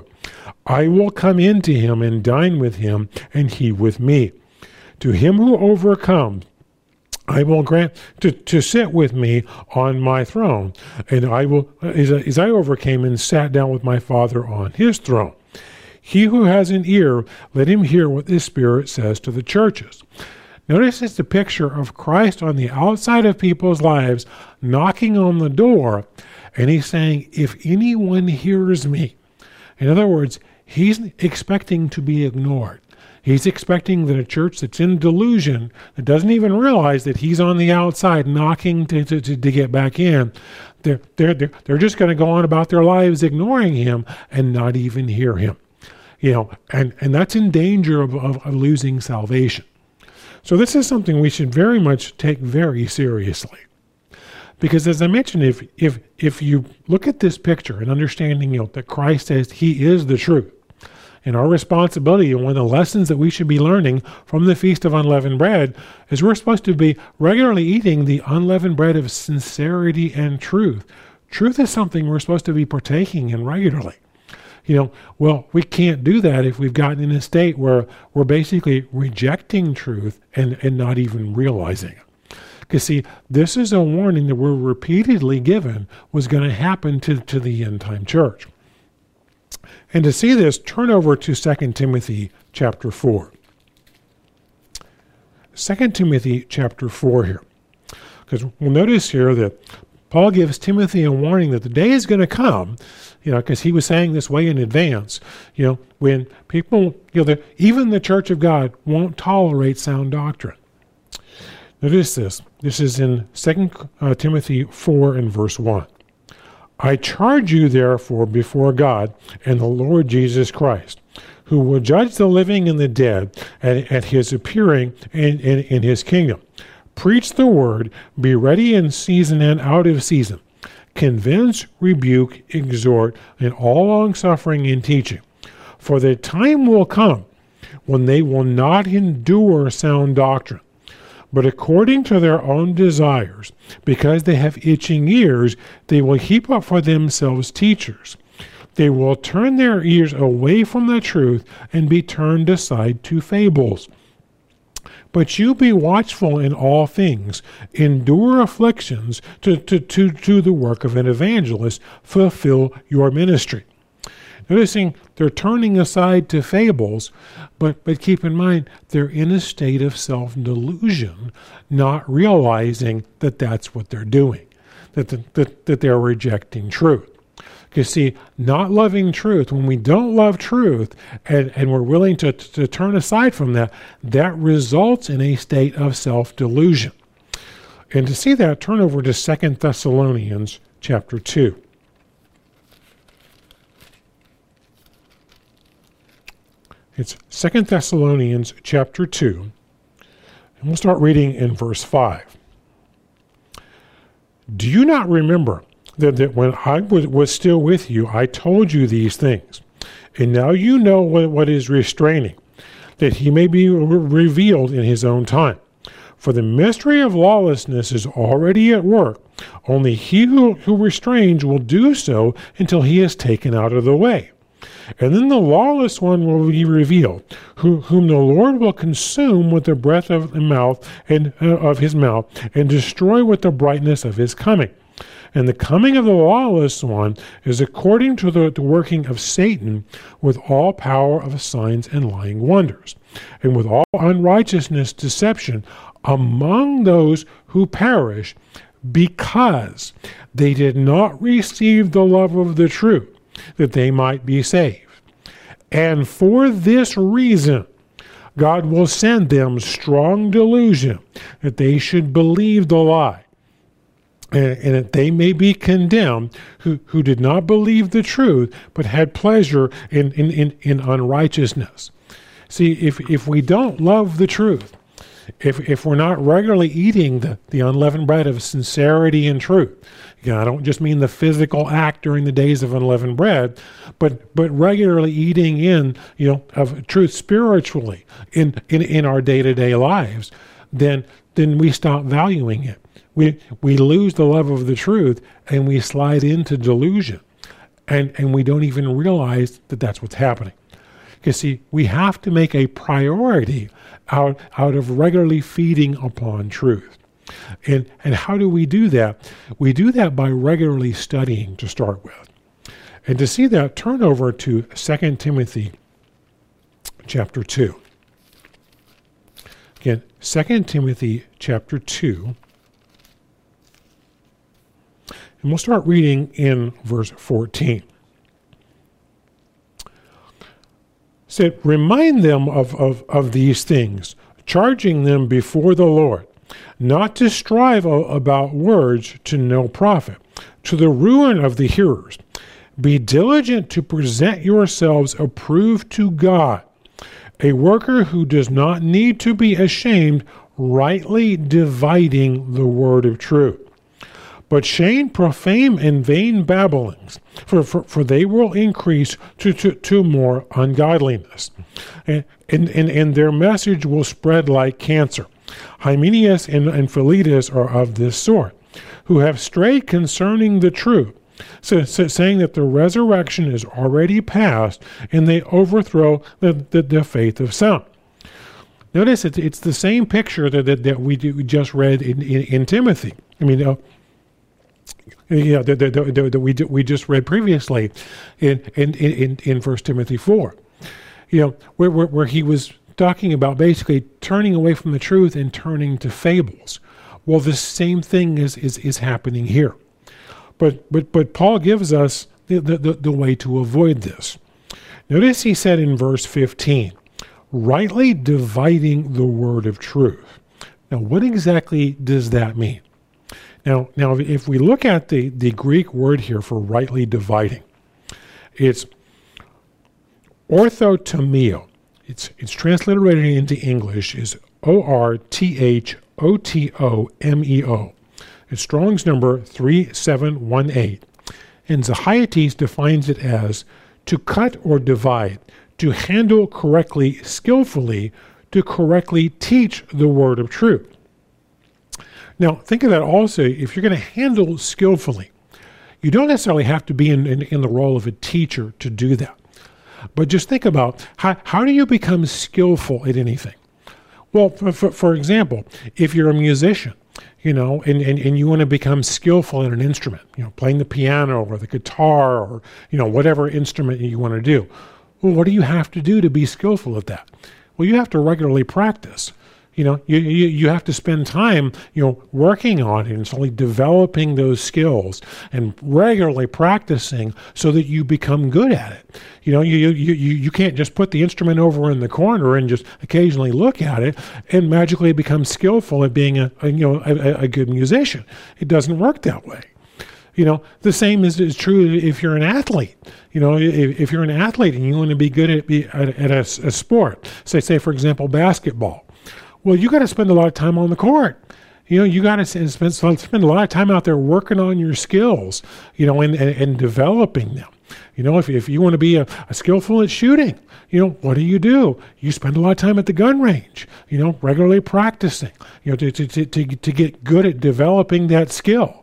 I will come into him and dine with him, and he with me. To him who overcomes, I will grant to sit with me on my throne, and I will, as I overcame and sat down with my Father on his throne. He who has an ear, let him hear what the Spirit says to the churches. Notice it's the picture of Christ on the outside of people's lives, knocking on the door, and he's saying, if anyone hears me. In other words, he's expecting to be ignored. He's expecting that a church that's in delusion, that doesn't even realize that he's on the outside knocking to get back in, they're just going to go on about their lives ignoring him and not even hear him. And that's in danger of losing salvation. So this is something we should very much take very seriously. Because as I mentioned, if you look at this picture and understanding that Christ says he is the truth, and our responsibility, and one of the lessons that we should be learning from the Feast of Unleavened Bread, is we're supposed to be regularly eating the unleavened bread of sincerity and truth. Truth is something we're supposed to be partaking in regularly. Well, we can't do that if we've gotten in a state where we're basically rejecting truth and not even realizing it. Because see, this is a warning that we're repeatedly given was going to happen to the end-time church. And to see this, turn over to 2 Timothy chapter 4. 2 Timothy chapter 4 here. Because we'll notice here that Paul gives Timothy a warning that the day is going to come, because he was saying this way in advance, when people, even the church of God won't tolerate sound doctrine. Notice this. This is in 2 Timothy 4 and verse 1. I charge you, therefore, before God and the Lord Jesus Christ, who will judge the living and the dead at his appearing in his kingdom. Preach the word, be ready in season and out of season. Convince, rebuke, exhort, in all longsuffering and teaching. For the time will come when they will not endure sound doctrine, but according to their own desires, because they have itching ears, they will heap up for themselves teachers. They will turn their ears away from the truth and be turned aside to fables. But you be watchful in all things, endure afflictions to the work of an evangelist, fulfill your ministry. Noticing they're turning aside to fables, but keep in mind they're in a state of self-delusion, not realizing that that's what they're doing, that they're rejecting truth. Because see, not loving truth, when we don't love truth and we're willing to turn aside from that, that results in a state of self-delusion. And to see that, turn over to 2 Thessalonians chapter 2. It's 2 Thessalonians chapter 2, and we'll start reading in verse 5. Do you not remember that when I was still with you, I told you these things? And now you know what is restraining, that he may be revealed in his own time. For the mystery of lawlessness is already at work. Only he who restrains will do so until he is taken out of the way. And then the lawless one will be revealed, whom the Lord will consume with the breath of the mouth and of his mouth, and destroy with the brightness of his coming. And the coming of the lawless one is according to the working of Satan, with all power of signs and lying wonders, and with all unrighteousness, deception among those who perish, because they did not receive the love of the truth, that they might be saved. And for this reason, God will send them strong delusion, that they should believe the lie, and that they may be condemned who did not believe the truth, but had pleasure in unrighteousness. See, if we don't love the truth, if we're not regularly eating the unleavened bread of sincerity and truth, again, I don't just mean the physical act during the days of unleavened bread, but regularly eating in, of truth spiritually in our day-to-day lives, then we stop valuing it. We lose the love of the truth and we slide into delusion. and we don't even realize that that's what's happening. You see, we have to make a priority out of regularly feeding upon truth. And how do we do that? We do that by regularly studying to start with. And to see that, turn over to 2 Timothy chapter 2. Again, 2 Timothy chapter 2. And we'll start reading in verse 14. It said, remind them of these things, charging them before the Lord, not to strive about words to no profit, to the ruin of the hearers. Be diligent to present yourselves approved to God, a worker who does not need to be ashamed, rightly dividing the word of truth. But shame profane and vain babblings, for they will increase to more ungodliness. And their message will spread like cancer. Hymenaeus and Philetus are of this sort, who have strayed concerning the truth, saying that the resurrection is already past, and they overthrow the faith of some. Notice it's the same picture that we just read in Timothy. I mean, that we just read previously in 1 Timothy 4. Where he was talking about basically turning away from the truth and turning to fables. Well, the same thing is happening here. But Paul gives us the way to avoid this. Notice he said in verse 15, rightly dividing the word of truth. Now, what exactly does that mean? Now, if we look at the Greek word here for rightly dividing, it's orthotomeo. It's transliterated into English is orthotomeo. It's Strong's number 3718. And Zacharias defines it as to cut or divide, to handle correctly, skillfully, to correctly teach the word of truth. Now, think of that also, if you're going to handle skillfully, you don't necessarily have to be in the role of a teacher to do that. But just think about how do you become skillful at anything? Well, for example, if you're a musician, and you want to become skillful in an instrument, playing the piano or the guitar or, whatever instrument you want to do. Well, what do you have to do to be skillful at that? Well, you have to regularly practice. You have to spend time, working on it and slowly developing those skills and regularly practicing so that you become good at it. You can't just put the instrument over in the corner and just occasionally look at it and magically become skillful at being a good musician. It doesn't work that way. The same is true if you're an athlete. If you're an athlete and you want to be good at a sport, say for example, basketball. Well, you got to spend a lot of time on the court. You got to spend a lot of time out there working on your skills, and developing them. If you want to be a skillful at shooting, what do? You spend a lot of time at the gun range, regularly practicing, to get good at developing that skill.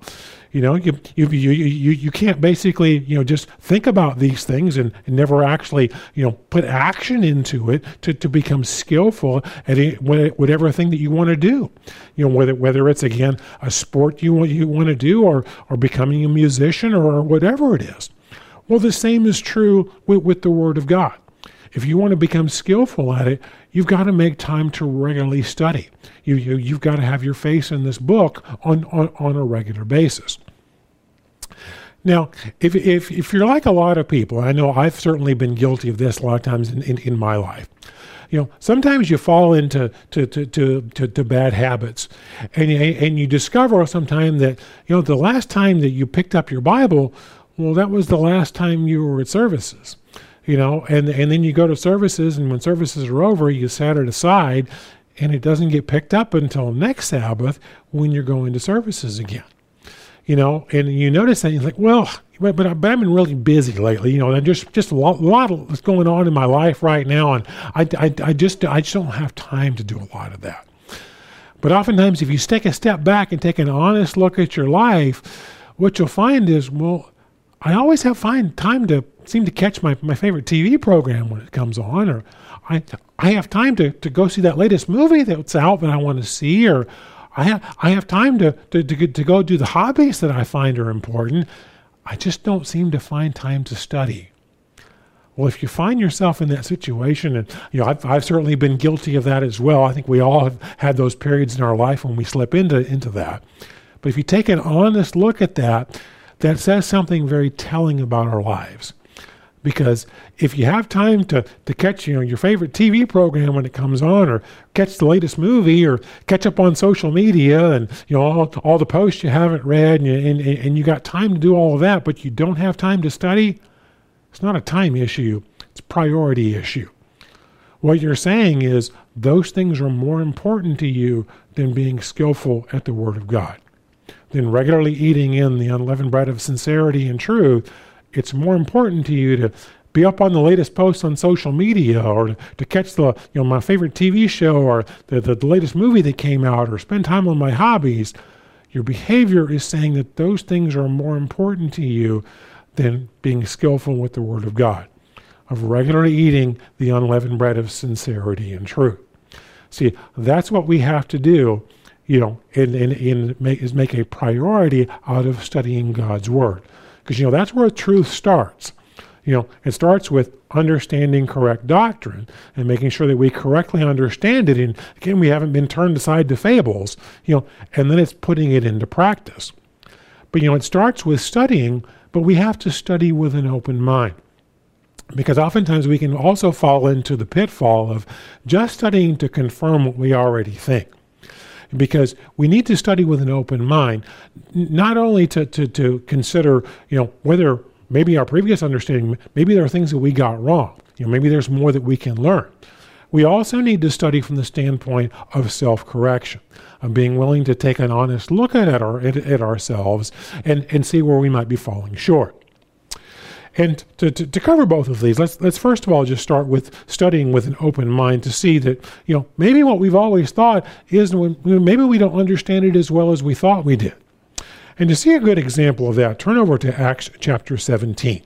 You can't basically, just think about these things and never actually, put action into it to become skillful at whatever thing that you want to do. Whether it's, again, a sport you want to do or becoming a musician or whatever it is. Well, the same is true with the Word of God. If you want to become skillful at it, you've got to make time to regularly study. You've got to have your face in this book on a regular basis. Now, if you're like a lot of people, I know I've certainly been guilty of this a lot of times in my life. Sometimes you fall into to bad habits, and you discover sometime that the last time that you picked up your Bible, well, that was the last time you were at services. And then you go to services, and when services are over, you set it aside, and it doesn't get picked up until next Sabbath when you're going to services again. And you notice that, you're like, well, but I've been really busy lately, and just a lot of what's going on in my life right now, and I just don't have time to do a lot of that. But oftentimes, if you take a step back and take an honest look at your life, what you'll find is, well, I always find time to seem to catch my favorite TV program when it comes on, or I have time to go see that latest movie that's out that I want to see, or I have time to go do the hobbies that I find are important. I just don't seem to find time to study. Well, if you find yourself in that situation, and I've certainly been guilty of that as well. I think we all have had those periods in our life when we slip into that. But if you take an honest look at that, that says something very telling about our lives. Because if you have time to catch your favorite TV program when it comes on, or catch the latest movie, or catch up on social media, and all the posts you haven't read, and you got time to do all of that, but you don't have time to study, it's not a time issue, it's a priority issue. What you're saying is those things are more important to you than being skillful at the Word of God. Than regularly eating in the unleavened bread of sincerity and truth. It's more important to you to be up on the latest posts on social media, or to catch the my favorite TV show, or the latest movie that came out, or spend time on my hobbies. Your behavior is saying that those things are more important to you than being skillful with the Word of God, of regularly eating the unleavened bread of sincerity and truth. See, that's what we have to do, is make a priority out of studying God's Word. Because, that's where truth starts. It starts with understanding correct doctrine and making sure that we correctly understand it. And again, we haven't been turned aside to fables, and then it's putting it into practice. But, it starts with studying, but we have to study with an open mind. Because oftentimes we can also fall into the pitfall of just studying to confirm what we already think. Because we need to study with an open mind, not only to consider, whether maybe our previous understanding, maybe there are things that we got wrong. Maybe there's more that we can learn. We also need to study from the standpoint of self-correction, of being willing to take an honest look at ourselves and see where we might be falling short. And to cover both of these, let's first of all just start with studying with an open mind to see that, maybe what we've always thought is maybe we don't understand it as well as we thought we did. And to see a good example of that, turn over to Acts chapter 17.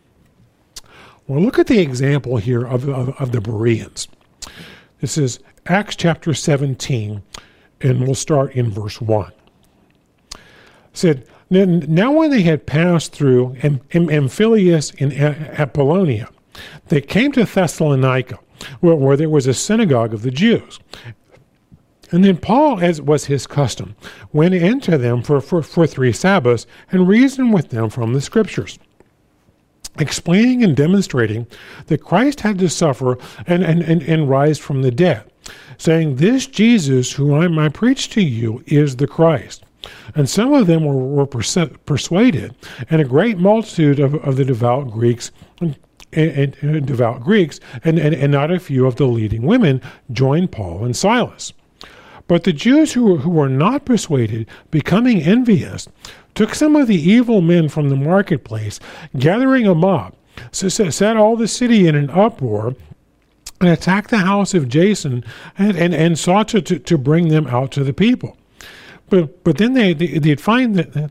Well, look at the example here of the Bereans. This is Acts chapter 17, and we'll start in verse 1. It said, "Now when they had passed through Amphipolis in Apollonia, they came to Thessalonica, where there was a synagogue of the Jews. And then Paul, as was his custom, went into them for 3 Sabbaths and reasoned with them from the Scriptures, explaining and demonstrating that Christ had to suffer and rise from the dead, saying, 'This Jesus whom I preach to you is the Christ.' And some of them were persuaded, and a great multitude of the devout Greeks and not a few of the leading women joined Paul and Silas. But the Jews who were not persuaded, becoming envious, took some of the evil men from the marketplace, gathering a mob, set all the city in an uproar, and attacked the house of Jason, and sought to bring them out to the people. But then they'd find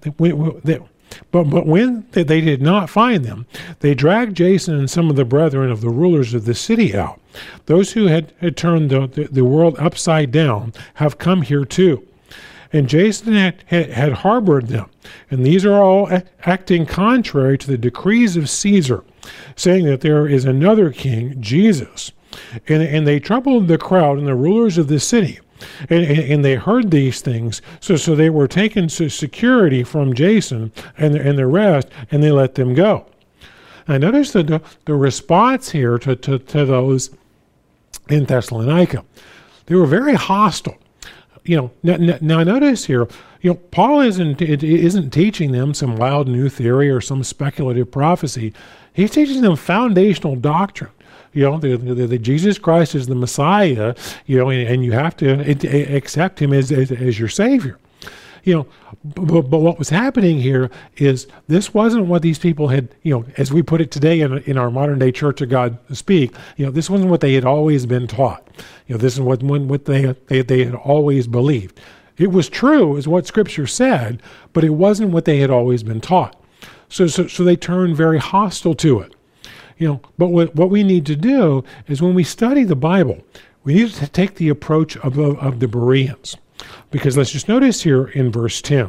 but when they did not find them, they dragged Jason and some of the brethren of the rulers of the city out. Those who had turned the world upside down have come here too. And Jason had harbored them. And these are all acting contrary to the decrees of Caesar, saying that there is another king, Jesus. And they troubled the crowd and the rulers of the city. And they heard these things, so they were taken to security from Jason and the rest, and they let them go. Now notice the response here to those in Thessalonica. They were very hostile. Now notice here, Paul isn't teaching them some wild new theory or some speculative prophecy. He's teaching them foundational doctrine. The Jesus Christ is the Messiah, and you have to accept him as your Savior. But what was happening here is this wasn't what these people had, as we put it today in our modern day Church of God speak, this wasn't what they had always been taught. This is what they had always believed. It was true, is what Scripture said, but it wasn't what they had always been taught. So they turn very hostile to it. But what we need to do is when we study the Bible, we need to take the approach of the Bereans. Because let's just notice here in verse 10.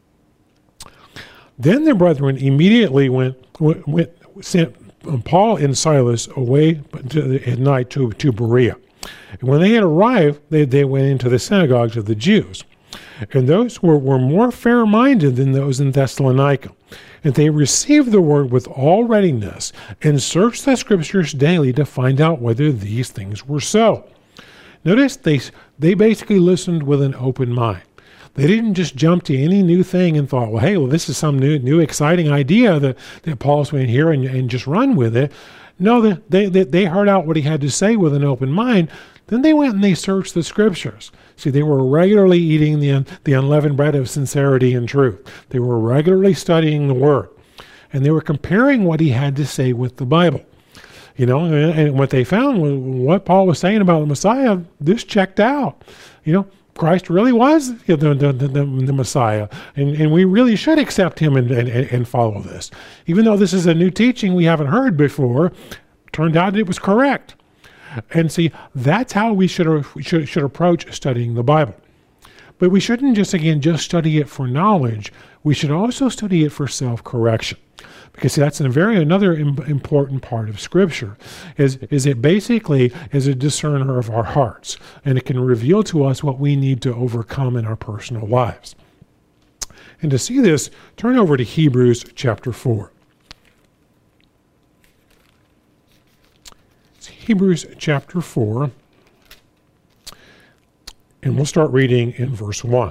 Then the brethren immediately sent Paul and Silas away at night to Berea. And when they had arrived, they went into the synagogues of the Jews. And those were more fair-minded than those in Thessalonica. And they received the word with all readiness and searched the scriptures daily to find out whether these things were so. Notice they basically listened with an open mind. They didn't just jump to any new thing and thought, well, hey, this is some new exciting idea that Paul's going to hear and just run with it. No, they heard out what he had to say with an open mind. Then they went and they searched the scriptures. See, they were regularly eating the unleavened bread of sincerity and truth. They were regularly studying the word. And they were comparing what he had to say with the Bible. And what they found was what Paul was saying about the Messiah, this checked out. Christ really was the Messiah, and we really should accept him and follow this. Even though this is a new teaching we haven't heard before, turned out it was correct. And see, that's how we should approach studying the Bible. But we shouldn't just study it for knowledge. We should also study it for self-correction. Because that's another important part of Scripture, is it basically is a discerner of our hearts, and it can reveal to us what we need to overcome in our personal lives. And to see this, turn over to Hebrews chapter 4. It's Hebrews chapter 4, and we'll start reading in verse 1.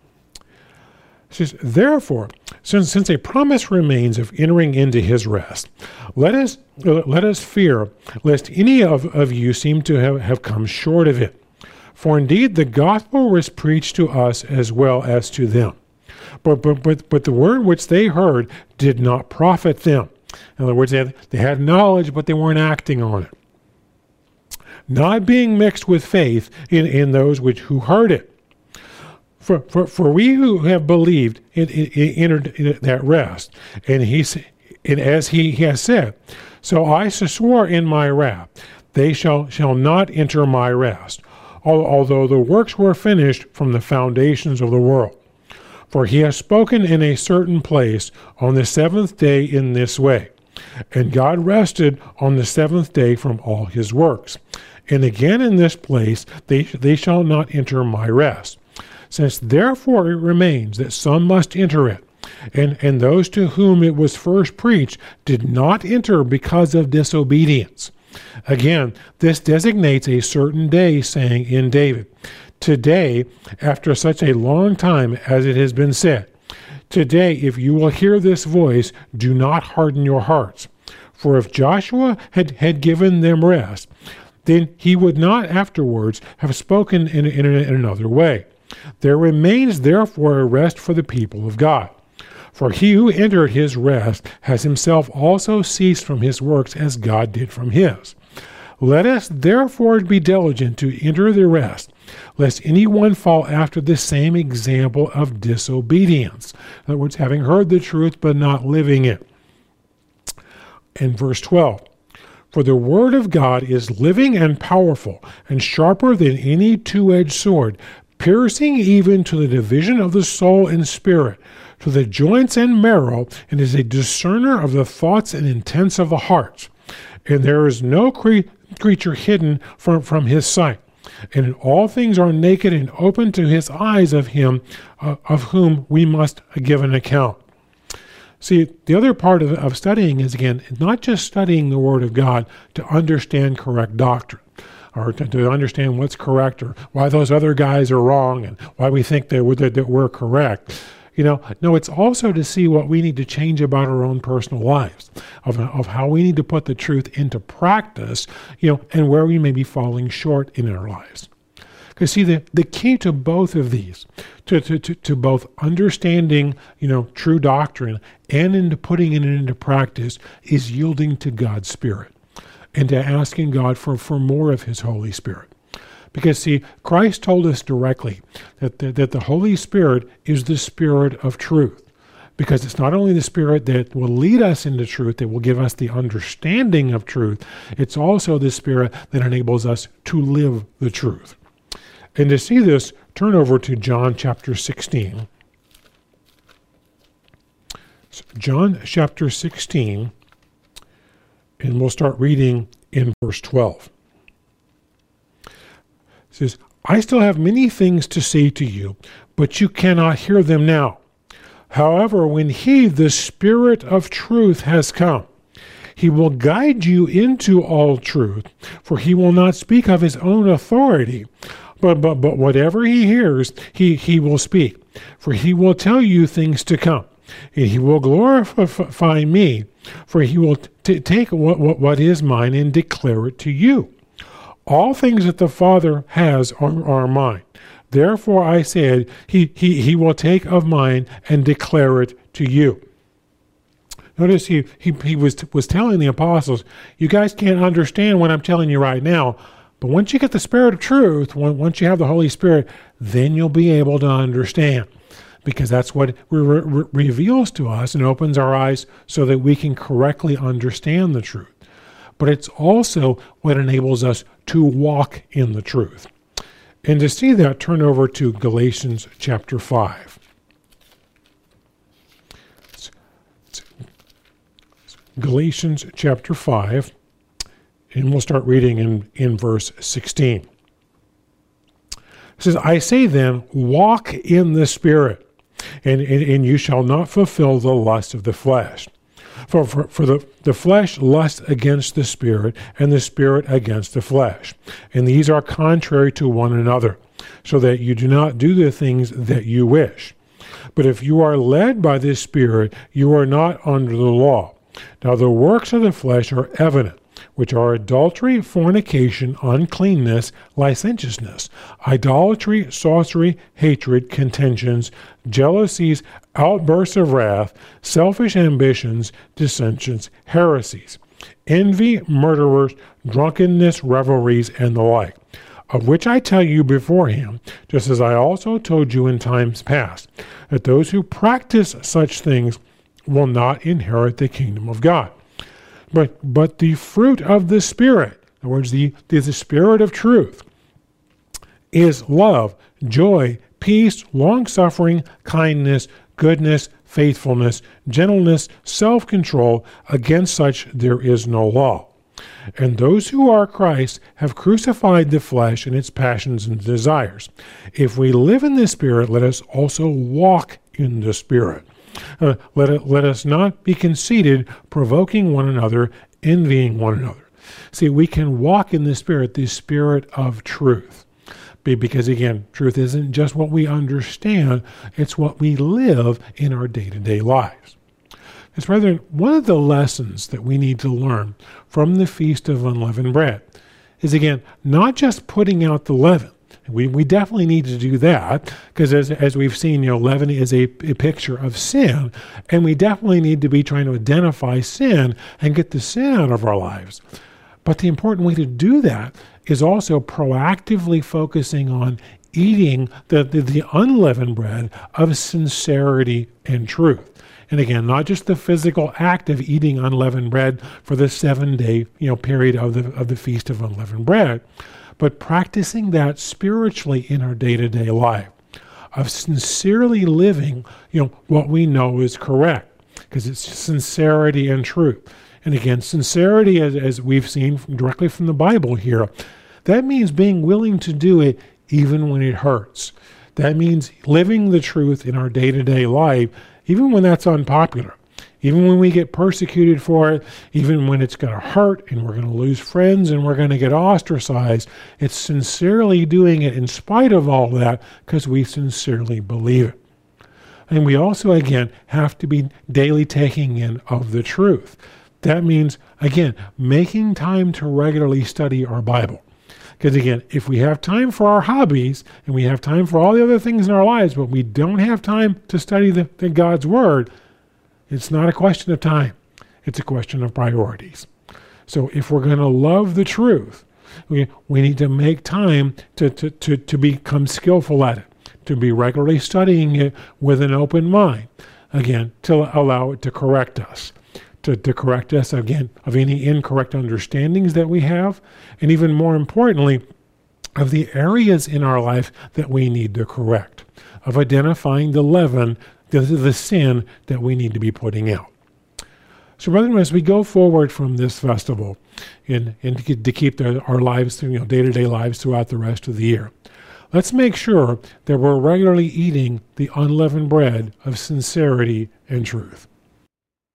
It says, therefore, since a promise remains of entering into his rest, let us fear lest any of you seem to have come short of it. For indeed the gospel was preached to us as well as to them. But the word which they heard did not profit them. In other words, they had knowledge, but they weren't acting on it. Not being mixed with faith in those who heard it. For we who have believed entered that rest, and as he has said, so I swore in my wrath, they shall not enter my rest, although the works were finished from the foundations of the world. For he has spoken in a certain place on the seventh day in this way, and God rested on the seventh day from all his works. And again in this place they shall not enter my rest. Since therefore it remains that some must enter it, and those to whom it was first preached did not enter because of disobedience. Again, this designates a certain day, saying in David, today, after such a long time as it has been said, today, if you will hear this voice, do not harden your hearts. For if Joshua had given them rest, then he would not afterwards have spoken in another way. There remains therefore a rest for the people of God. For he who entered his rest has himself also ceased from his works as God did from his. Let us therefore be diligent to enter the rest, lest anyone fall after the same example of disobedience. In other words, having heard the truth but not living it. In verse 12, for the word of God is living and powerful and sharper than any two-edged sword, piercing even to the division of the soul and spirit, to the joints and marrow, and is a discerner of the thoughts and intents of the heart. And there is no creature hidden from his sight. And in all things are naked and open to his eyes of him of whom we must give an account. See, the other part of studying is, again, not just studying the Word of God to understand correct doctrine, or to understand what's correct, or why those other guys are wrong, and why we think that we're correct. No, it's also to see what we need to change about our own personal lives, of how we need to put the truth into practice, and where we may be falling short in our lives. Because see, the key to both of these, to both understanding, true doctrine and into putting it into practice, is yielding to God's Spirit and to asking God for more of his Holy Spirit. Because see, Christ told us directly that the Holy Spirit is the Spirit of truth. because it's not only the Spirit that will lead us into truth, that will give us the understanding of truth, it's also the Spirit that enables us to live the truth. And to see this, turn over to John chapter 16. John chapter 16, and we'll start reading in verse 12. It says, I still have many things to say to you, but you cannot hear them now. However, when He, the Spirit of truth, has come, He will guide you into all truth, for He will not speak of His own authority, but whatever He hears, he will speak, for He will tell you things to come. And He will glorify me, for He will take what is mine and declare it to you. All things that the Father has are mine. Therefore I said, He will take of mine and declare it to you. Notice he was telling the apostles, you guys can't understand what I'm telling you right now, but once you get the Spirit of truth, once you have the Holy Spirit, then you'll be able to understand. Because that's what reveals to us and opens our eyes so that we can correctly understand the truth. But it's also what enables us to walk in the truth. And to see that, turn over to Galatians chapter 5. Galatians chapter 5, and we'll start reading in verse 16. It says, I say then, walk in the Spirit, and you shall not fulfill the lust of the flesh. For the flesh lusts against the Spirit, and the Spirit against the flesh. And these are contrary to one another, so that you do not do the things that you wish. But if you are led by the Spirit, you are not under the law. Now the works of the flesh are evident, which are adultery, fornication, uncleanness, licentiousness, idolatry, sorcery, hatred, contentions, jealousies, outbursts of wrath, selfish ambitions, dissensions, heresies, envy, murderers, drunkenness, revelries, and the like, of which I tell you beforehand, just as I also told you in times past, that those who practice such things will not inherit the kingdom of God. But the fruit of the Spirit, in other words, the Spirit of truth, is love, joy, peace, long-suffering, kindness, goodness, faithfulness, gentleness, self-control. Against such there is no law. And those who are Christ have crucified the flesh and its passions and desires. If we live in the Spirit, let us also walk in the Spirit. Let us not be conceited, provoking one another, envying one another. See, we can walk in the Spirit of truth. Because again, truth isn't just what we understand, it's what we live in our day-to-day lives. Because brethren, one of the lessons that we need to learn from the Feast of Unleavened Bread is, again, not just putting out the leaven. We definitely need to do that, because as we've seen, leaven is a picture of sin, and we definitely need to be trying to identify sin and get the sin out of our lives. But the important way to do that is also proactively focusing on eating the unleavened bread of sincerity and truth. And again, not just the physical act of eating unleavened bread for the 7-day period of the Feast of Unleavened Bread, but practicing that spiritually in our day-to-day life, of sincerely living, what we know is correct, because it's sincerity and truth. And again, sincerity, as we've seen directly from the Bible here, that means being willing to do it even when it hurts. That means living the truth in our day-to-day life, even when that's unpopular. Even when we get persecuted for it, even when it's going to hurt and we're going to lose friends and we're going to get ostracized, it's sincerely doing it in spite of all that because we sincerely believe it. And we also, again, have to be daily taking in of the truth. That means, again, making time to regularly study our Bible. Because again, if we have time for our hobbies and we have time for all the other things in our lives, but we don't have time to study the God's Word, it's not a question of time. It's a question of priorities. So if we're going to love the truth, we need to make time to become skillful at it, to be regularly studying it with an open mind. again, to allow it to correct us. To correct us, again, of any incorrect understandings that we have, and even more importantly, of the areas in our life that we need to correct, of identifying the leaven, the sin that we need to be putting out. So, brethren, as we go forward from this festival and to keep our lives, day-to-day lives throughout the rest of the year, let's make sure that we're regularly eating the unleavened bread of sincerity and truth.